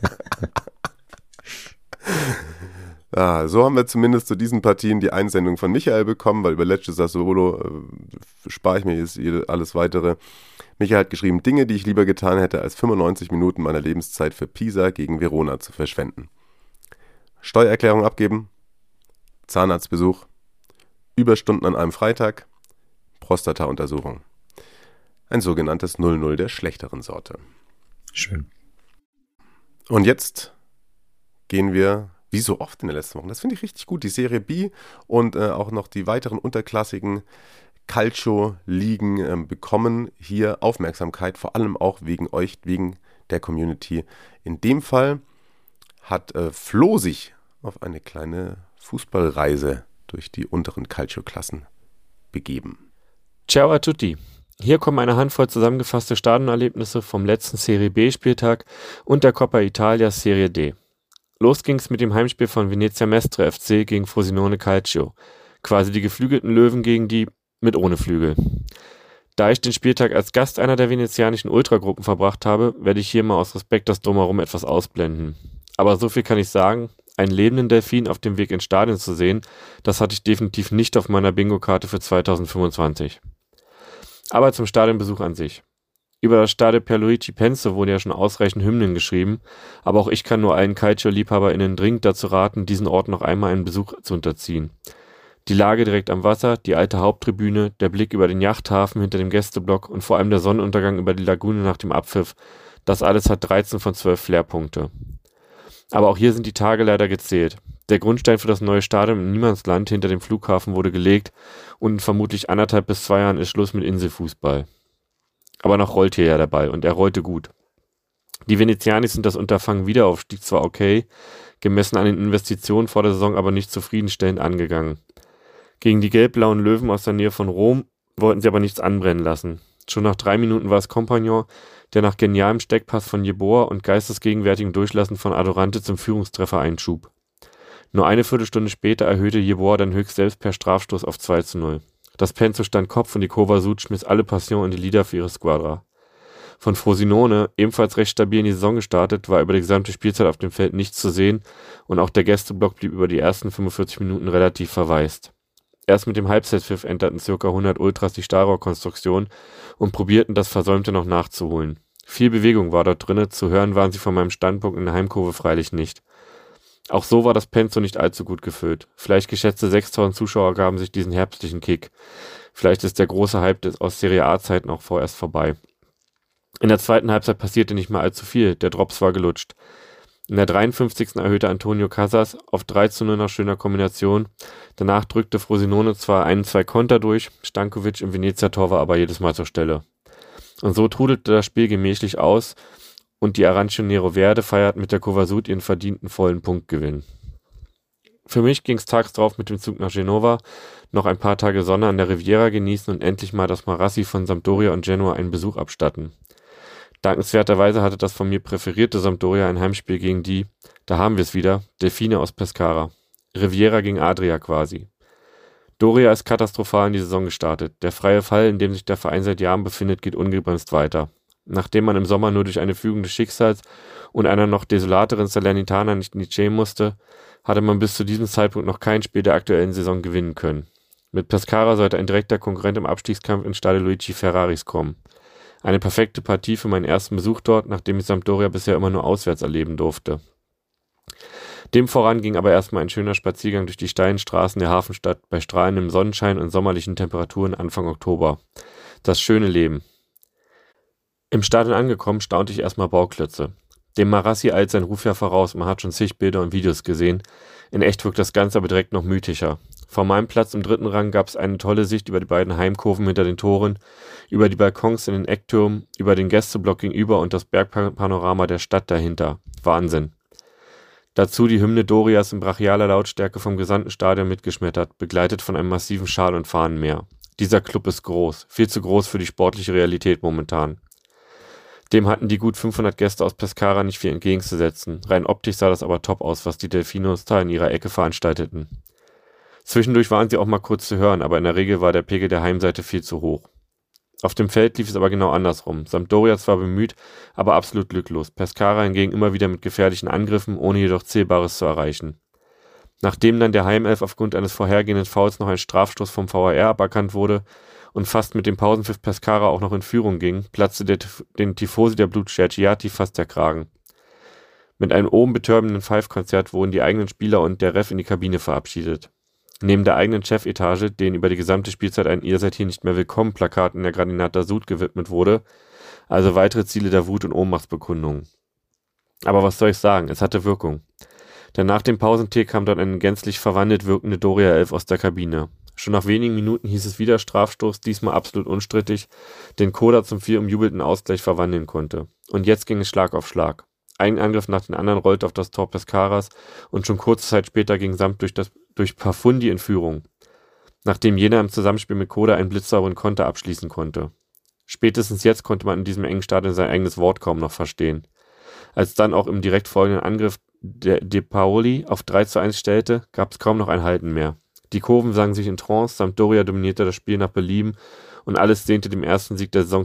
So haben wir zumindest zu diesen Partien die Einsendung von Michael bekommen, weil über Lecce Sassuolo spare ich mir jetzt alles weitere. Michael hat geschrieben, Dinge, die ich lieber getan hätte, als 95 Minuten meiner Lebenszeit für Pisa gegen Verona zu verschwenden. Steuererklärung abgeben, Zahnarztbesuch, Überstunden an einem Freitag, Prostata-Untersuchung. Ein sogenanntes 0-0 der schlechteren Sorte. Schön. Und jetzt gehen wir, wie so oft in den letzten Wochen, das finde ich richtig gut, die Serie B und auch noch die weiteren unterklassigen Calcio-Ligen bekommen hier Aufmerksamkeit, vor allem auch wegen euch, wegen der Community. In dem Fall hat Flo sich auf eine kleine Fußballreise durch die unteren Calcio-Klassen begeben. Ciao a tutti. Hier kommen eine Handvoll zusammengefasste Stadionerlebnisse vom letzten Serie B-Spieltag und der Coppa Italia Serie D. Los ging's mit dem Heimspiel von Venezia Mestre FC gegen Frosinone Calcio. Quasi die geflügelten Löwen gegen die mit ohne Flügel. Da ich den Spieltag als Gast einer der venezianischen Ultragruppen verbracht habe, werde ich hier mal aus Respekt das Drumherum etwas ausblenden. Aber so viel kann ich sagen, einen lebenden Delfin auf dem Weg ins Stadion zu sehen, das hatte ich definitiv nicht auf meiner Bingo-Karte für 2025. Aber zum Stadionbesuch an sich. Über das Stadio Pierluigi Penso wurden ja schon ausreichend Hymnen geschrieben, aber auch ich kann nur allen Calcio-LiebhaberInnen dringend dazu raten, diesen Ort noch einmal einen Besuch zu unterziehen. Die Lage direkt am Wasser, die alte Haupttribüne, der Blick über den Yachthafen hinter dem Gästeblock und vor allem der Sonnenuntergang über die Lagune nach dem Abpfiff, das alles hat 13 von 12 Flair-Punkte. Aber auch hier sind die Tage leider gezählt. Der Grundstein für das neue Stadion im Niemandsland hinter dem Flughafen wurde gelegt und in vermutlich 1,5 bis 2 Jahren ist Schluss mit Inselfußball. Aber noch rollt hier ja der Ball und er rollte gut. Die Venezianis sind das Unterfangen Wiederaufstieg zwar okay, gemessen an den Investitionen vor der Saison aber nicht zufriedenstellend angegangen. Gegen die gelb-blauen Löwen aus der Nähe von Rom wollten sie aber nichts anbrennen lassen. Schon nach 3 Minuten war es Compagnon, der nach genialem Steckpass von Jeboa und geistesgegenwärtigem Durchlassen von Adorante zum Führungstreffer einschub. Nur eine Viertelstunde später erhöhte Jeboa dann höchst selbst per Strafstoß auf 2:0. Das Penzo stand Kopf und die Kovacic schmiss alle Passion in die Lieder für ihre Squadra. Von Frosinone, ebenfalls recht stabil in die Saison gestartet, war über die gesamte Spielzeit auf dem Feld nichts zu sehen und auch der Gästeblock blieb über die ersten 45 Minuten relativ verwaist. Erst mit dem Halbzeitpfiff enterten ca. 100 Ultras die Stahlrohrkonstruktion und probierten das Versäumte noch nachzuholen. Viel Bewegung war dort drinne, zu hören waren sie von meinem Standpunkt in der Heimkurve freilich nicht. Auch so war das Penzo nicht allzu gut gefüllt. Vielleicht geschätzte 6.000 Zuschauer gaben sich diesen herbstlichen Kick. Vielleicht ist der große Hype aus Serie A-Zeiten auch vorerst vorbei. In der zweiten Halbzeit passierte nicht mehr allzu viel, der Drops war gelutscht. In der 53. erhöhte Antonio Casas auf 3:0 nach schöner Kombination. Danach drückte Frosinone zwar 1-2 Konter durch, Stankovic im Venezia-Tor war aber jedes Mal zur Stelle. Und so trudelte das Spiel gemächlich aus und die Arancioniero Verde feierten mit der Kovacic ihren verdienten vollen Punktgewinn. Für mich ging's tags drauf mit dem Zug nach Genova, noch ein paar Tage Sonne an der Riviera genießen und endlich mal das Marassi von Sampdoria und Genoa einen Besuch abstatten. Dankenswerterweise hatte das von mir präferierte Sampdoria ein Heimspiel gegen die, da haben wir es wieder, Delfine aus Pescara. Riviera gegen Adria quasi. Doria ist katastrophal in die Saison gestartet. Der freie Fall, in dem sich der Verein seit Jahren befindet, geht ungebremst weiter. Nachdem man im Sommer nur durch eine Fügung des Schicksals und einer noch desolateren Salernitana nicht in die Chain musste, hatte man bis zu diesem Zeitpunkt noch kein Spiel der aktuellen Saison gewinnen können. Mit Pescara sollte ein direkter Konkurrent im Abstiegskampf in Stade Luigi Ferraris kommen. Eine perfekte Partie für meinen ersten Besuch dort, nachdem ich Sampdoria bisher immer nur auswärts erleben durfte. Dem voran ging aber erstmal ein schöner Spaziergang durch die steilen Straßen der Hafenstadt bei strahlendem Sonnenschein und sommerlichen Temperaturen Anfang Oktober. Das schöne Leben. Im Stadion angekommen, staunte ich erstmal Bauklötze. Dem Marassi eilt sein Ruf ja voraus, man hat schon zig Bilder und Videos gesehen. In echt wirkt das Ganze aber direkt noch mythischer. Vor meinem Platz im 3. Rang gab es eine tolle Sicht über die beiden Heimkurven hinter den Toren, über die Balkons in den Ecktürmen, über den Gästeblock gegenüber und das Bergpanorama der Stadt dahinter. Wahnsinn. Dazu die Hymne Dorias in brachialer Lautstärke vom gesamten Stadion mitgeschmettert, begleitet von einem massiven Schal- und Fahnenmeer. Dieser Club ist groß, viel zu groß für die sportliche Realität momentan. Dem hatten die gut 500 Gäste aus Pescara nicht viel entgegenzusetzen. Rein optisch sah das aber top aus, was die Delfinos da in ihrer Ecke veranstalteten. Zwischendurch waren sie auch mal kurz zu hören, aber in der Regel war der Pegel der Heimseite viel zu hoch. Auf dem Feld lief es aber genau andersrum. Sampdoria zwar bemüht, aber absolut glücklos. Pescara hingegen immer wieder mit gefährlichen Angriffen, ohne jedoch Zählbares zu erreichen. Nachdem dann der Heimelf aufgrund eines vorhergehenden Fouls noch ein Strafstoß vom VAR aberkannt wurde und fast mit dem Pausenpfiff Pescara auch noch in Führung ging, platzte den Tifosi der Blut Cerciati fast der Kragen. Mit einem oben betäubenden Pfeifkonzert wurden die eigenen Spieler und der Ref in die Kabine verabschiedet. Neben der eigenen Chefetage, denen über die gesamte Spielzeit ein Ihr seid hier nicht mehr willkommen Plakat in der Gradinata Sud gewidmet wurde, also weitere Ziele der Wut- und Ohnmachtsbekundungen. Aber was soll ich sagen, es hatte Wirkung. Denn nach dem Pausentee kam dort eine gänzlich verwandelt wirkende Doria 11 aus der Kabine. Schon nach wenigen Minuten hieß es wieder Strafstoß, diesmal absolut unstrittig, den Koda zum 4 umjubelten Ausgleich verwandeln konnte. Und jetzt ging es Schlag auf Schlag. Ein Angriff nach dem anderen rollte auf das Tor Pescaras und schon kurze Zeit später ging Samt durch Pafundi in Führung, nachdem jener im Zusammenspiel mit Koda einen blitzsauberen Konter abschließen konnte. Spätestens jetzt konnte man in diesem engen Stadion sein eigenes Wort kaum noch verstehen. Als dann auch im direkt folgenden Angriff De Paoli auf 3:1 stellte, gab es kaum noch ein Halten mehr. Die Kurven sangen sich in Trance, Sampdoria dominierte das Spiel nach Belieben und alles sehnte dem ersten Sieg der Saison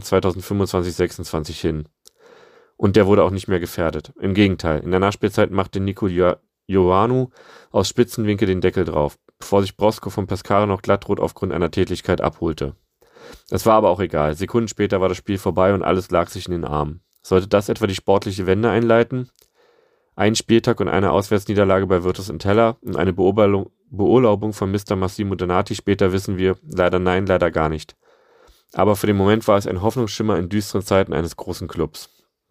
2025-26 hin. Und der wurde auch nicht mehr gefährdet. Im Gegenteil, in der Nachspielzeit machte Nico Ioanu aus Spitzenwinkel den Deckel drauf, bevor sich Brosco von Pescara noch glattrot aufgrund einer Tätlichkeit abholte. Es war aber auch egal. Sekunden später war das Spiel vorbei und alles lag sich in den Armen. Sollte das etwa die sportliche Wende einleiten? Ein Spieltag und eine Auswärtsniederlage bei Virtus Entella und eine Beurlaubung von Mr. Massimo Donati, später wissen wir, leider nein, leider gar nicht. Aber für den Moment war es ein Hoffnungsschimmer in düsteren Zeiten eines großen Clubs.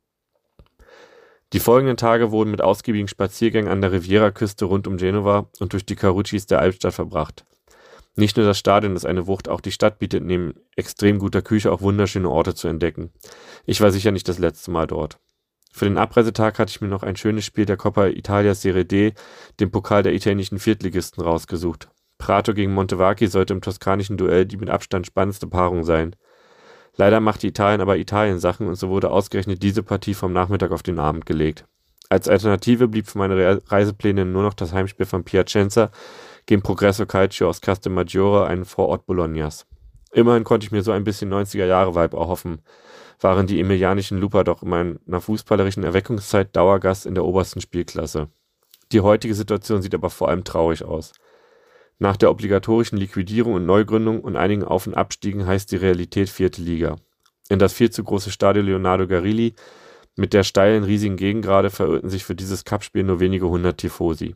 Die folgenden Tage wurden mit ausgiebigen Spaziergängen an der Riviera-Küste rund um Genova und durch die Caruccis der Albstadt verbracht. Nicht nur das Stadion ist eine Wucht, auch die Stadt bietet neben extrem guter Küche auch wunderschöne Orte zu entdecken. Ich war sicher nicht das letzte Mal dort. Für den Abreisetag hatte ich mir noch ein schönes Spiel der Coppa Italia Serie D, dem Pokal der italienischen Viertligisten, rausgesucht. Prato gegen Montevacchi sollte im toskanischen Duell die mit Abstand spannendste Paarung sein. Leider machte Italien aber Italien-Sachen und so wurde ausgerechnet diese Partie vom Nachmittag auf den Abend gelegt. Als Alternative blieb für meine Reisepläne nur noch das Heimspiel von Piacenza gegen Progresso Calcio aus Castelmaggiore, einen Vorort Bolognas. Immerhin konnte ich mir so ein bisschen 90er-Jahre-Vibe erhoffen, waren die emilianischen Luper doch in meiner fußballerischen Erweckungszeit Dauergast in der obersten Spielklasse. Die heutige Situation sieht aber vor allem traurig aus. Nach der obligatorischen Liquidierung und Neugründung und einigen Auf- und Abstiegen heißt die Realität 4. Liga. In das viel zu große Stadion Leonardo Garilli mit der steilen, riesigen Gegengrade verirrten sich für dieses Cup-Spiel nur wenige 100 Tifosi.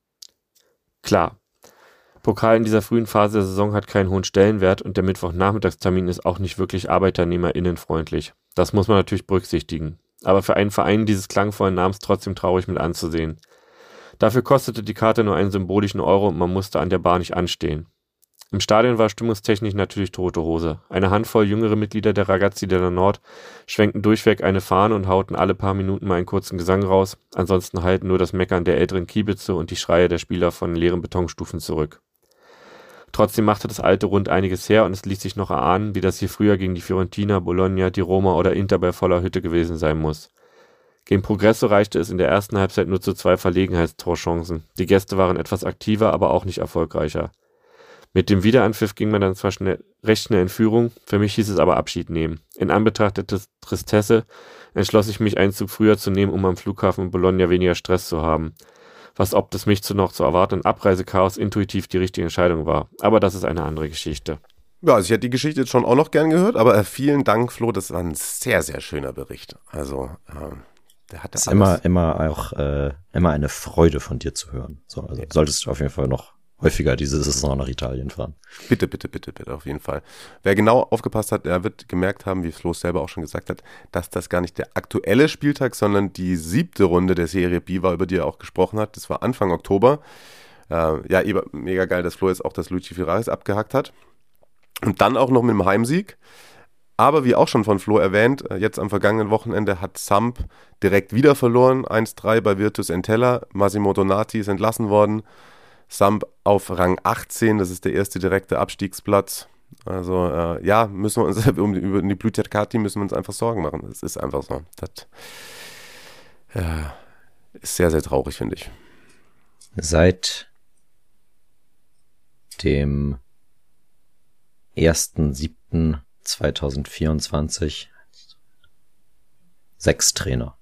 Klar, Pokal in dieser frühen Phase der Saison hat keinen hohen Stellenwert und der Mittwochnachmittagstermin ist auch nicht wirklich arbeiternehmerinnenfreundlich. Das muss man natürlich berücksichtigen. Aber für einen Verein dieses klangvollen Namens trotzdem traurig mit anzusehen. Dafür kostete die Karte nur einen symbolischen Euro und man musste an der Bar nicht anstehen. Im Stadion war stimmungstechnisch natürlich tote Hose. Eine Handvoll jüngere Mitglieder der Ragazzi della Nord schwenkten durchweg eine Fahne und hauten alle paar Minuten mal einen kurzen Gesang raus, ansonsten halten nur das Meckern der älteren Kiebitze und die Schreie der Spieler von leeren Betonstufen zurück. Trotzdem machte das alte Rund einiges her und es ließ sich noch erahnen, wie das hier früher gegen die Fiorentina, Bologna, die Roma oder Inter bei voller Hütte gewesen sein muss. Gegen Progresso reichte es in der ersten Halbzeit nur zu 2 Verlegenheitstorchancen. Die Gäste waren etwas aktiver, aber auch nicht erfolgreicher. Mit dem Wiederanpfiff ging man dann zwar recht schnell in Führung, für mich hieß es aber Abschied nehmen. In Anbetracht der Tristesse entschloss ich mich, einen Zug früher zu nehmen, um am Flughafen in Bologna weniger Stress zu haben. Was ob das mich noch zu erwartenden Abreisechaos intuitiv die richtige Entscheidung war. Aber das ist eine andere Geschichte. Ja, also ich hätte die Geschichte jetzt schon auch noch gern gehört, aber vielen Dank, Flo, das war ein sehr, sehr schöner Bericht. Also, der hat das immer eine Freude von dir zu hören. So, also solltest du auf jeden Fall noch häufiger diese Saison nach Italien fahren. Bitte, auf jeden Fall. Wer genau aufgepasst hat, der wird gemerkt haben, wie Flo selber auch schon gesagt hat, dass das gar nicht der aktuelle Spieltag, sondern die 7. Runde der Serie B war, über die er auch gesprochen hat. Das war Anfang Oktober. Mega geil, dass Flo jetzt auch das Luigi Ferraris abgehakt hat. Und dann auch noch mit dem Heimsieg. Aber wie auch schon von Flo erwähnt, jetzt am vergangenen Wochenende hat Samp direkt wieder verloren. 1-3 bei Virtus Entella. Massimo Donati ist entlassen worden. Samp auf Rang 18, das ist der erste direkte Abstiegsplatz. Also müssen wir uns über die Blue Cercati müssen wir uns einfach Sorgen machen. Das ist einfach so. Das ist sehr, sehr traurig, finde ich. Seit dem 1.7.2024 6 Trainer.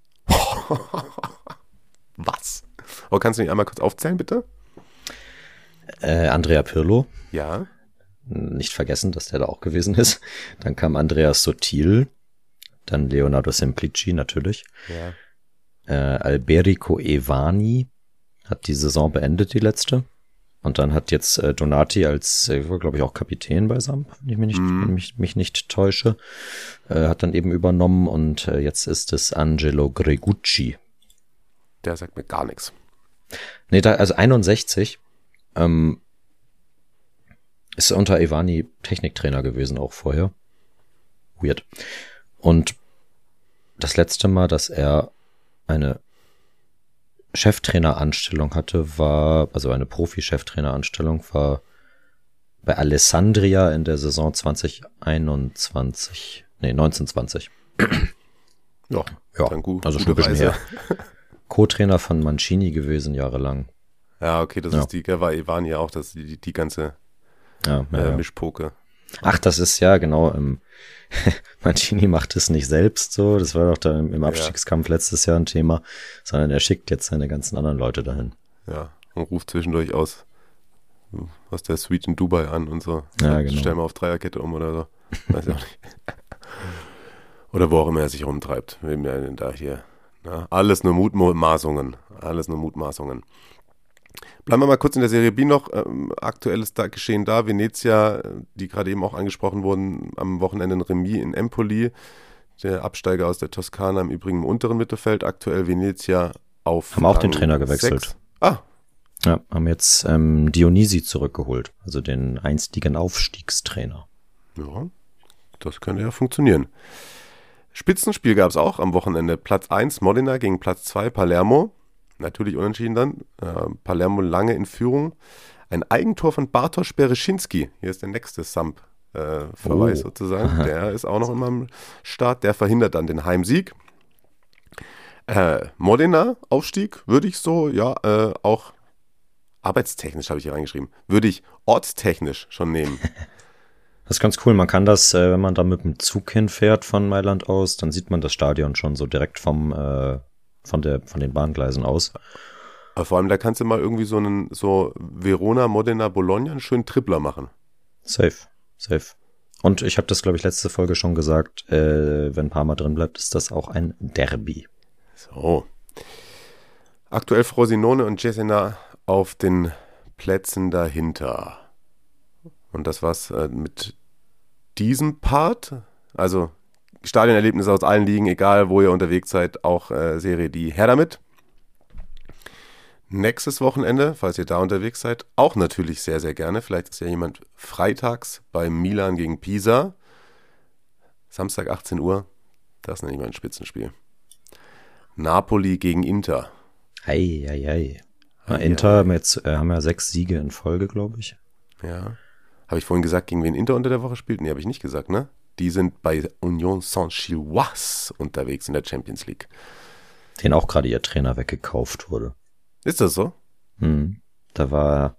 Was? Oh, kannst du nicht einmal kurz aufzählen, bitte? Andrea Pirlo. Ja. Nicht vergessen, dass der da auch gewesen ist. Dann kam Andreas Sotil. Dann Leonardo Semplici natürlich. Ja. Alberico Evani hat die Saison beendet, die letzte. Und dann hat jetzt Donati als, glaube ich, auch Kapitän bei Samp, wenn ich mich nicht täusche, hat dann eben übernommen und jetzt ist es Angelo Gregucci. Der sagt mir gar nichts. Nee, also 61 ist unter Evani Techniktrainer gewesen auch vorher. Weird. Und das letzte Mal, dass er eine Cheftraineranstellung hatte, also eine Profi-Cheftraineranstellung war bei Alessandria in der Saison 1920. Ja, dann gut. Also schon ein bisschen her. Co-Trainer von Mancini gewesen, jahrelang. Ja, okay, das ist war Evani ja auch, das die ganze Mischpoke. Ach, das ist ja genau, Mancini macht es nicht selbst so, das war doch da im Abstiegskampf letztes Jahr ein Thema, sondern er schickt jetzt seine ganzen anderen Leute dahin. Ja, und ruft zwischendurch aus der Suite in Dubai an und so. Ja, genau. Stell mal auf Dreierkette um oder so. Weiß ich auch nicht. Oder wo auch immer er sich rumtreibt. Wem er denn da hier? Na, alles nur Mutmaßungen. Bleiben wir mal kurz in der Serie B noch. Aktuelles Geschehen da. Venezia, die gerade eben auch angesprochen wurden, am Wochenende ein Remis in Empoli. Der Absteiger aus der Toskana, im Übrigen im unteren Mittelfeld. Aktuell Venezia auf Haben auch den Trainer gewechselt. 6. Ah. Ja, haben jetzt Dionisi zurückgeholt. Also den einstigen Aufstiegstrainer. Ja, das könnte ja funktionieren. Spitzenspiel gab es auch am Wochenende. Platz 1 Modena gegen Platz 2 Palermo. Natürlich unentschieden dann. Palermo lange in Führung. Ein Eigentor von Bartosz Bereschinski. Hier ist der nächste Verweis sozusagen. Der ist auch noch immer am Start. Der verhindert dann den Heimsieg. Modena, Aufstieg, würde ich so, auch arbeitstechnisch habe ich hier reingeschrieben. Würde ich ortstechnisch schon nehmen. Das ist ganz cool. Man kann das, wenn man da mit dem Zug hinfährt von Mailand aus, dann sieht man das Stadion schon so direkt von den Bahngleisen aus. Aber vor allem, da kannst du mal irgendwie so Verona, Modena, Bologna einen schönen Tripler machen. Safe. Und ich habe das, glaube ich, letzte Folge schon gesagt, wenn Parma drin bleibt, ist das auch ein Derby. So. Aktuell Frosinone und Cesena auf den Plätzen dahinter. Und das war's mit diesem Part. Also Stadionerlebnisse aus allen Ligen, egal wo ihr unterwegs seid, auch Serie D, her damit. Nächstes Wochenende, falls ihr da unterwegs seid, auch natürlich sehr, sehr gerne. Vielleicht ist ja jemand freitags bei Milan gegen Pisa. Samstag 18 Uhr, das nenne ich mal ein Spitzenspiel. Napoli gegen Inter. Ei. Inter haben ja 6 Siege in Folge, glaube ich. Ja. Habe ich vorhin gesagt, gegen wen Inter unter der Woche spielt? Nee, habe ich nicht gesagt, ne? Die sind bei Union Saint-Gilloise unterwegs in der Champions League. Den auch gerade ihr Trainer weggekauft wurde. Ist das so? Da war,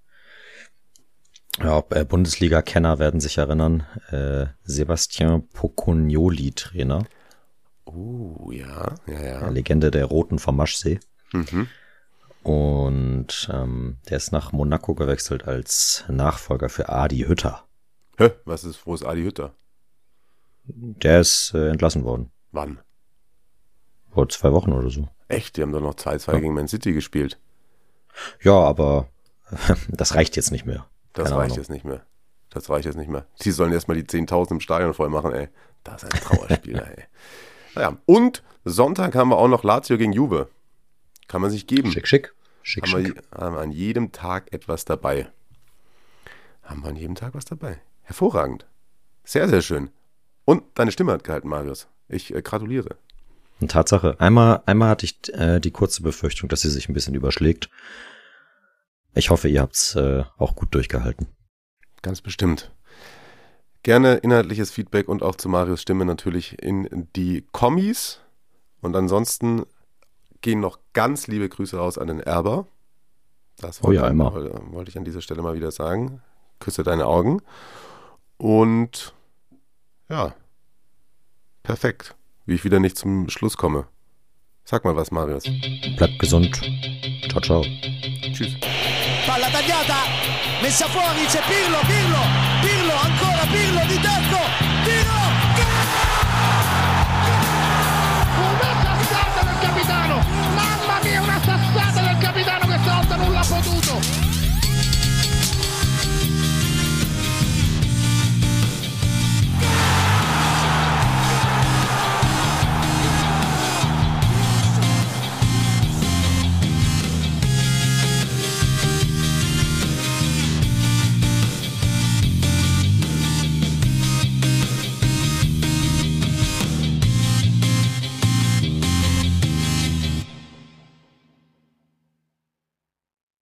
Bundesliga-Kenner werden sich erinnern, Sebastian Pocognoli Trainer. Ja. Legende der Roten vom Maschsee. Mhm. Und der ist nach Monaco gewechselt als Nachfolger für Adi Hütter. Wo ist Adi Hütter? Der ist entlassen worden. Wann? Vor 2 Wochen oder so. Echt? Die haben doch noch 2-2 gegen Man City gespielt. Ja, aber das reicht jetzt nicht mehr. Das reicht jetzt nicht mehr. Die sollen erstmal die 10.000 im Stadion voll machen, ey. Das ist ein Trauerspieler, ey. Naja, und Sonntag haben wir auch noch Lazio gegen Juve. Kann man sich geben. Schick. Haben wir an jedem Tag etwas dabei. Hervorragend. Sehr, sehr schön. Und deine Stimme hat gehalten, Marius. Ich gratuliere. Und Tatsache, einmal hatte ich die kurze Befürchtung, dass sie sich ein bisschen überschlägt. Ich hoffe, ihr habt's auch gut durchgehalten. Ganz bestimmt. Gerne inhaltliches Feedback und auch zu Marius Stimme natürlich in die Kommis. Und ansonsten gehen noch ganz liebe Grüße raus an den Erber. Das wollte ich an dieser Stelle mal wieder sagen. Küsse deine Augen. Und ja, perfekt. Wie ich wieder nicht zum Schluss komme. Sag mal was, Marius. Bleibt gesund. Ciao. Tschüss. Palla tagliata, messa fuori, c'è Pirlo, ancora Pirlo di tacco.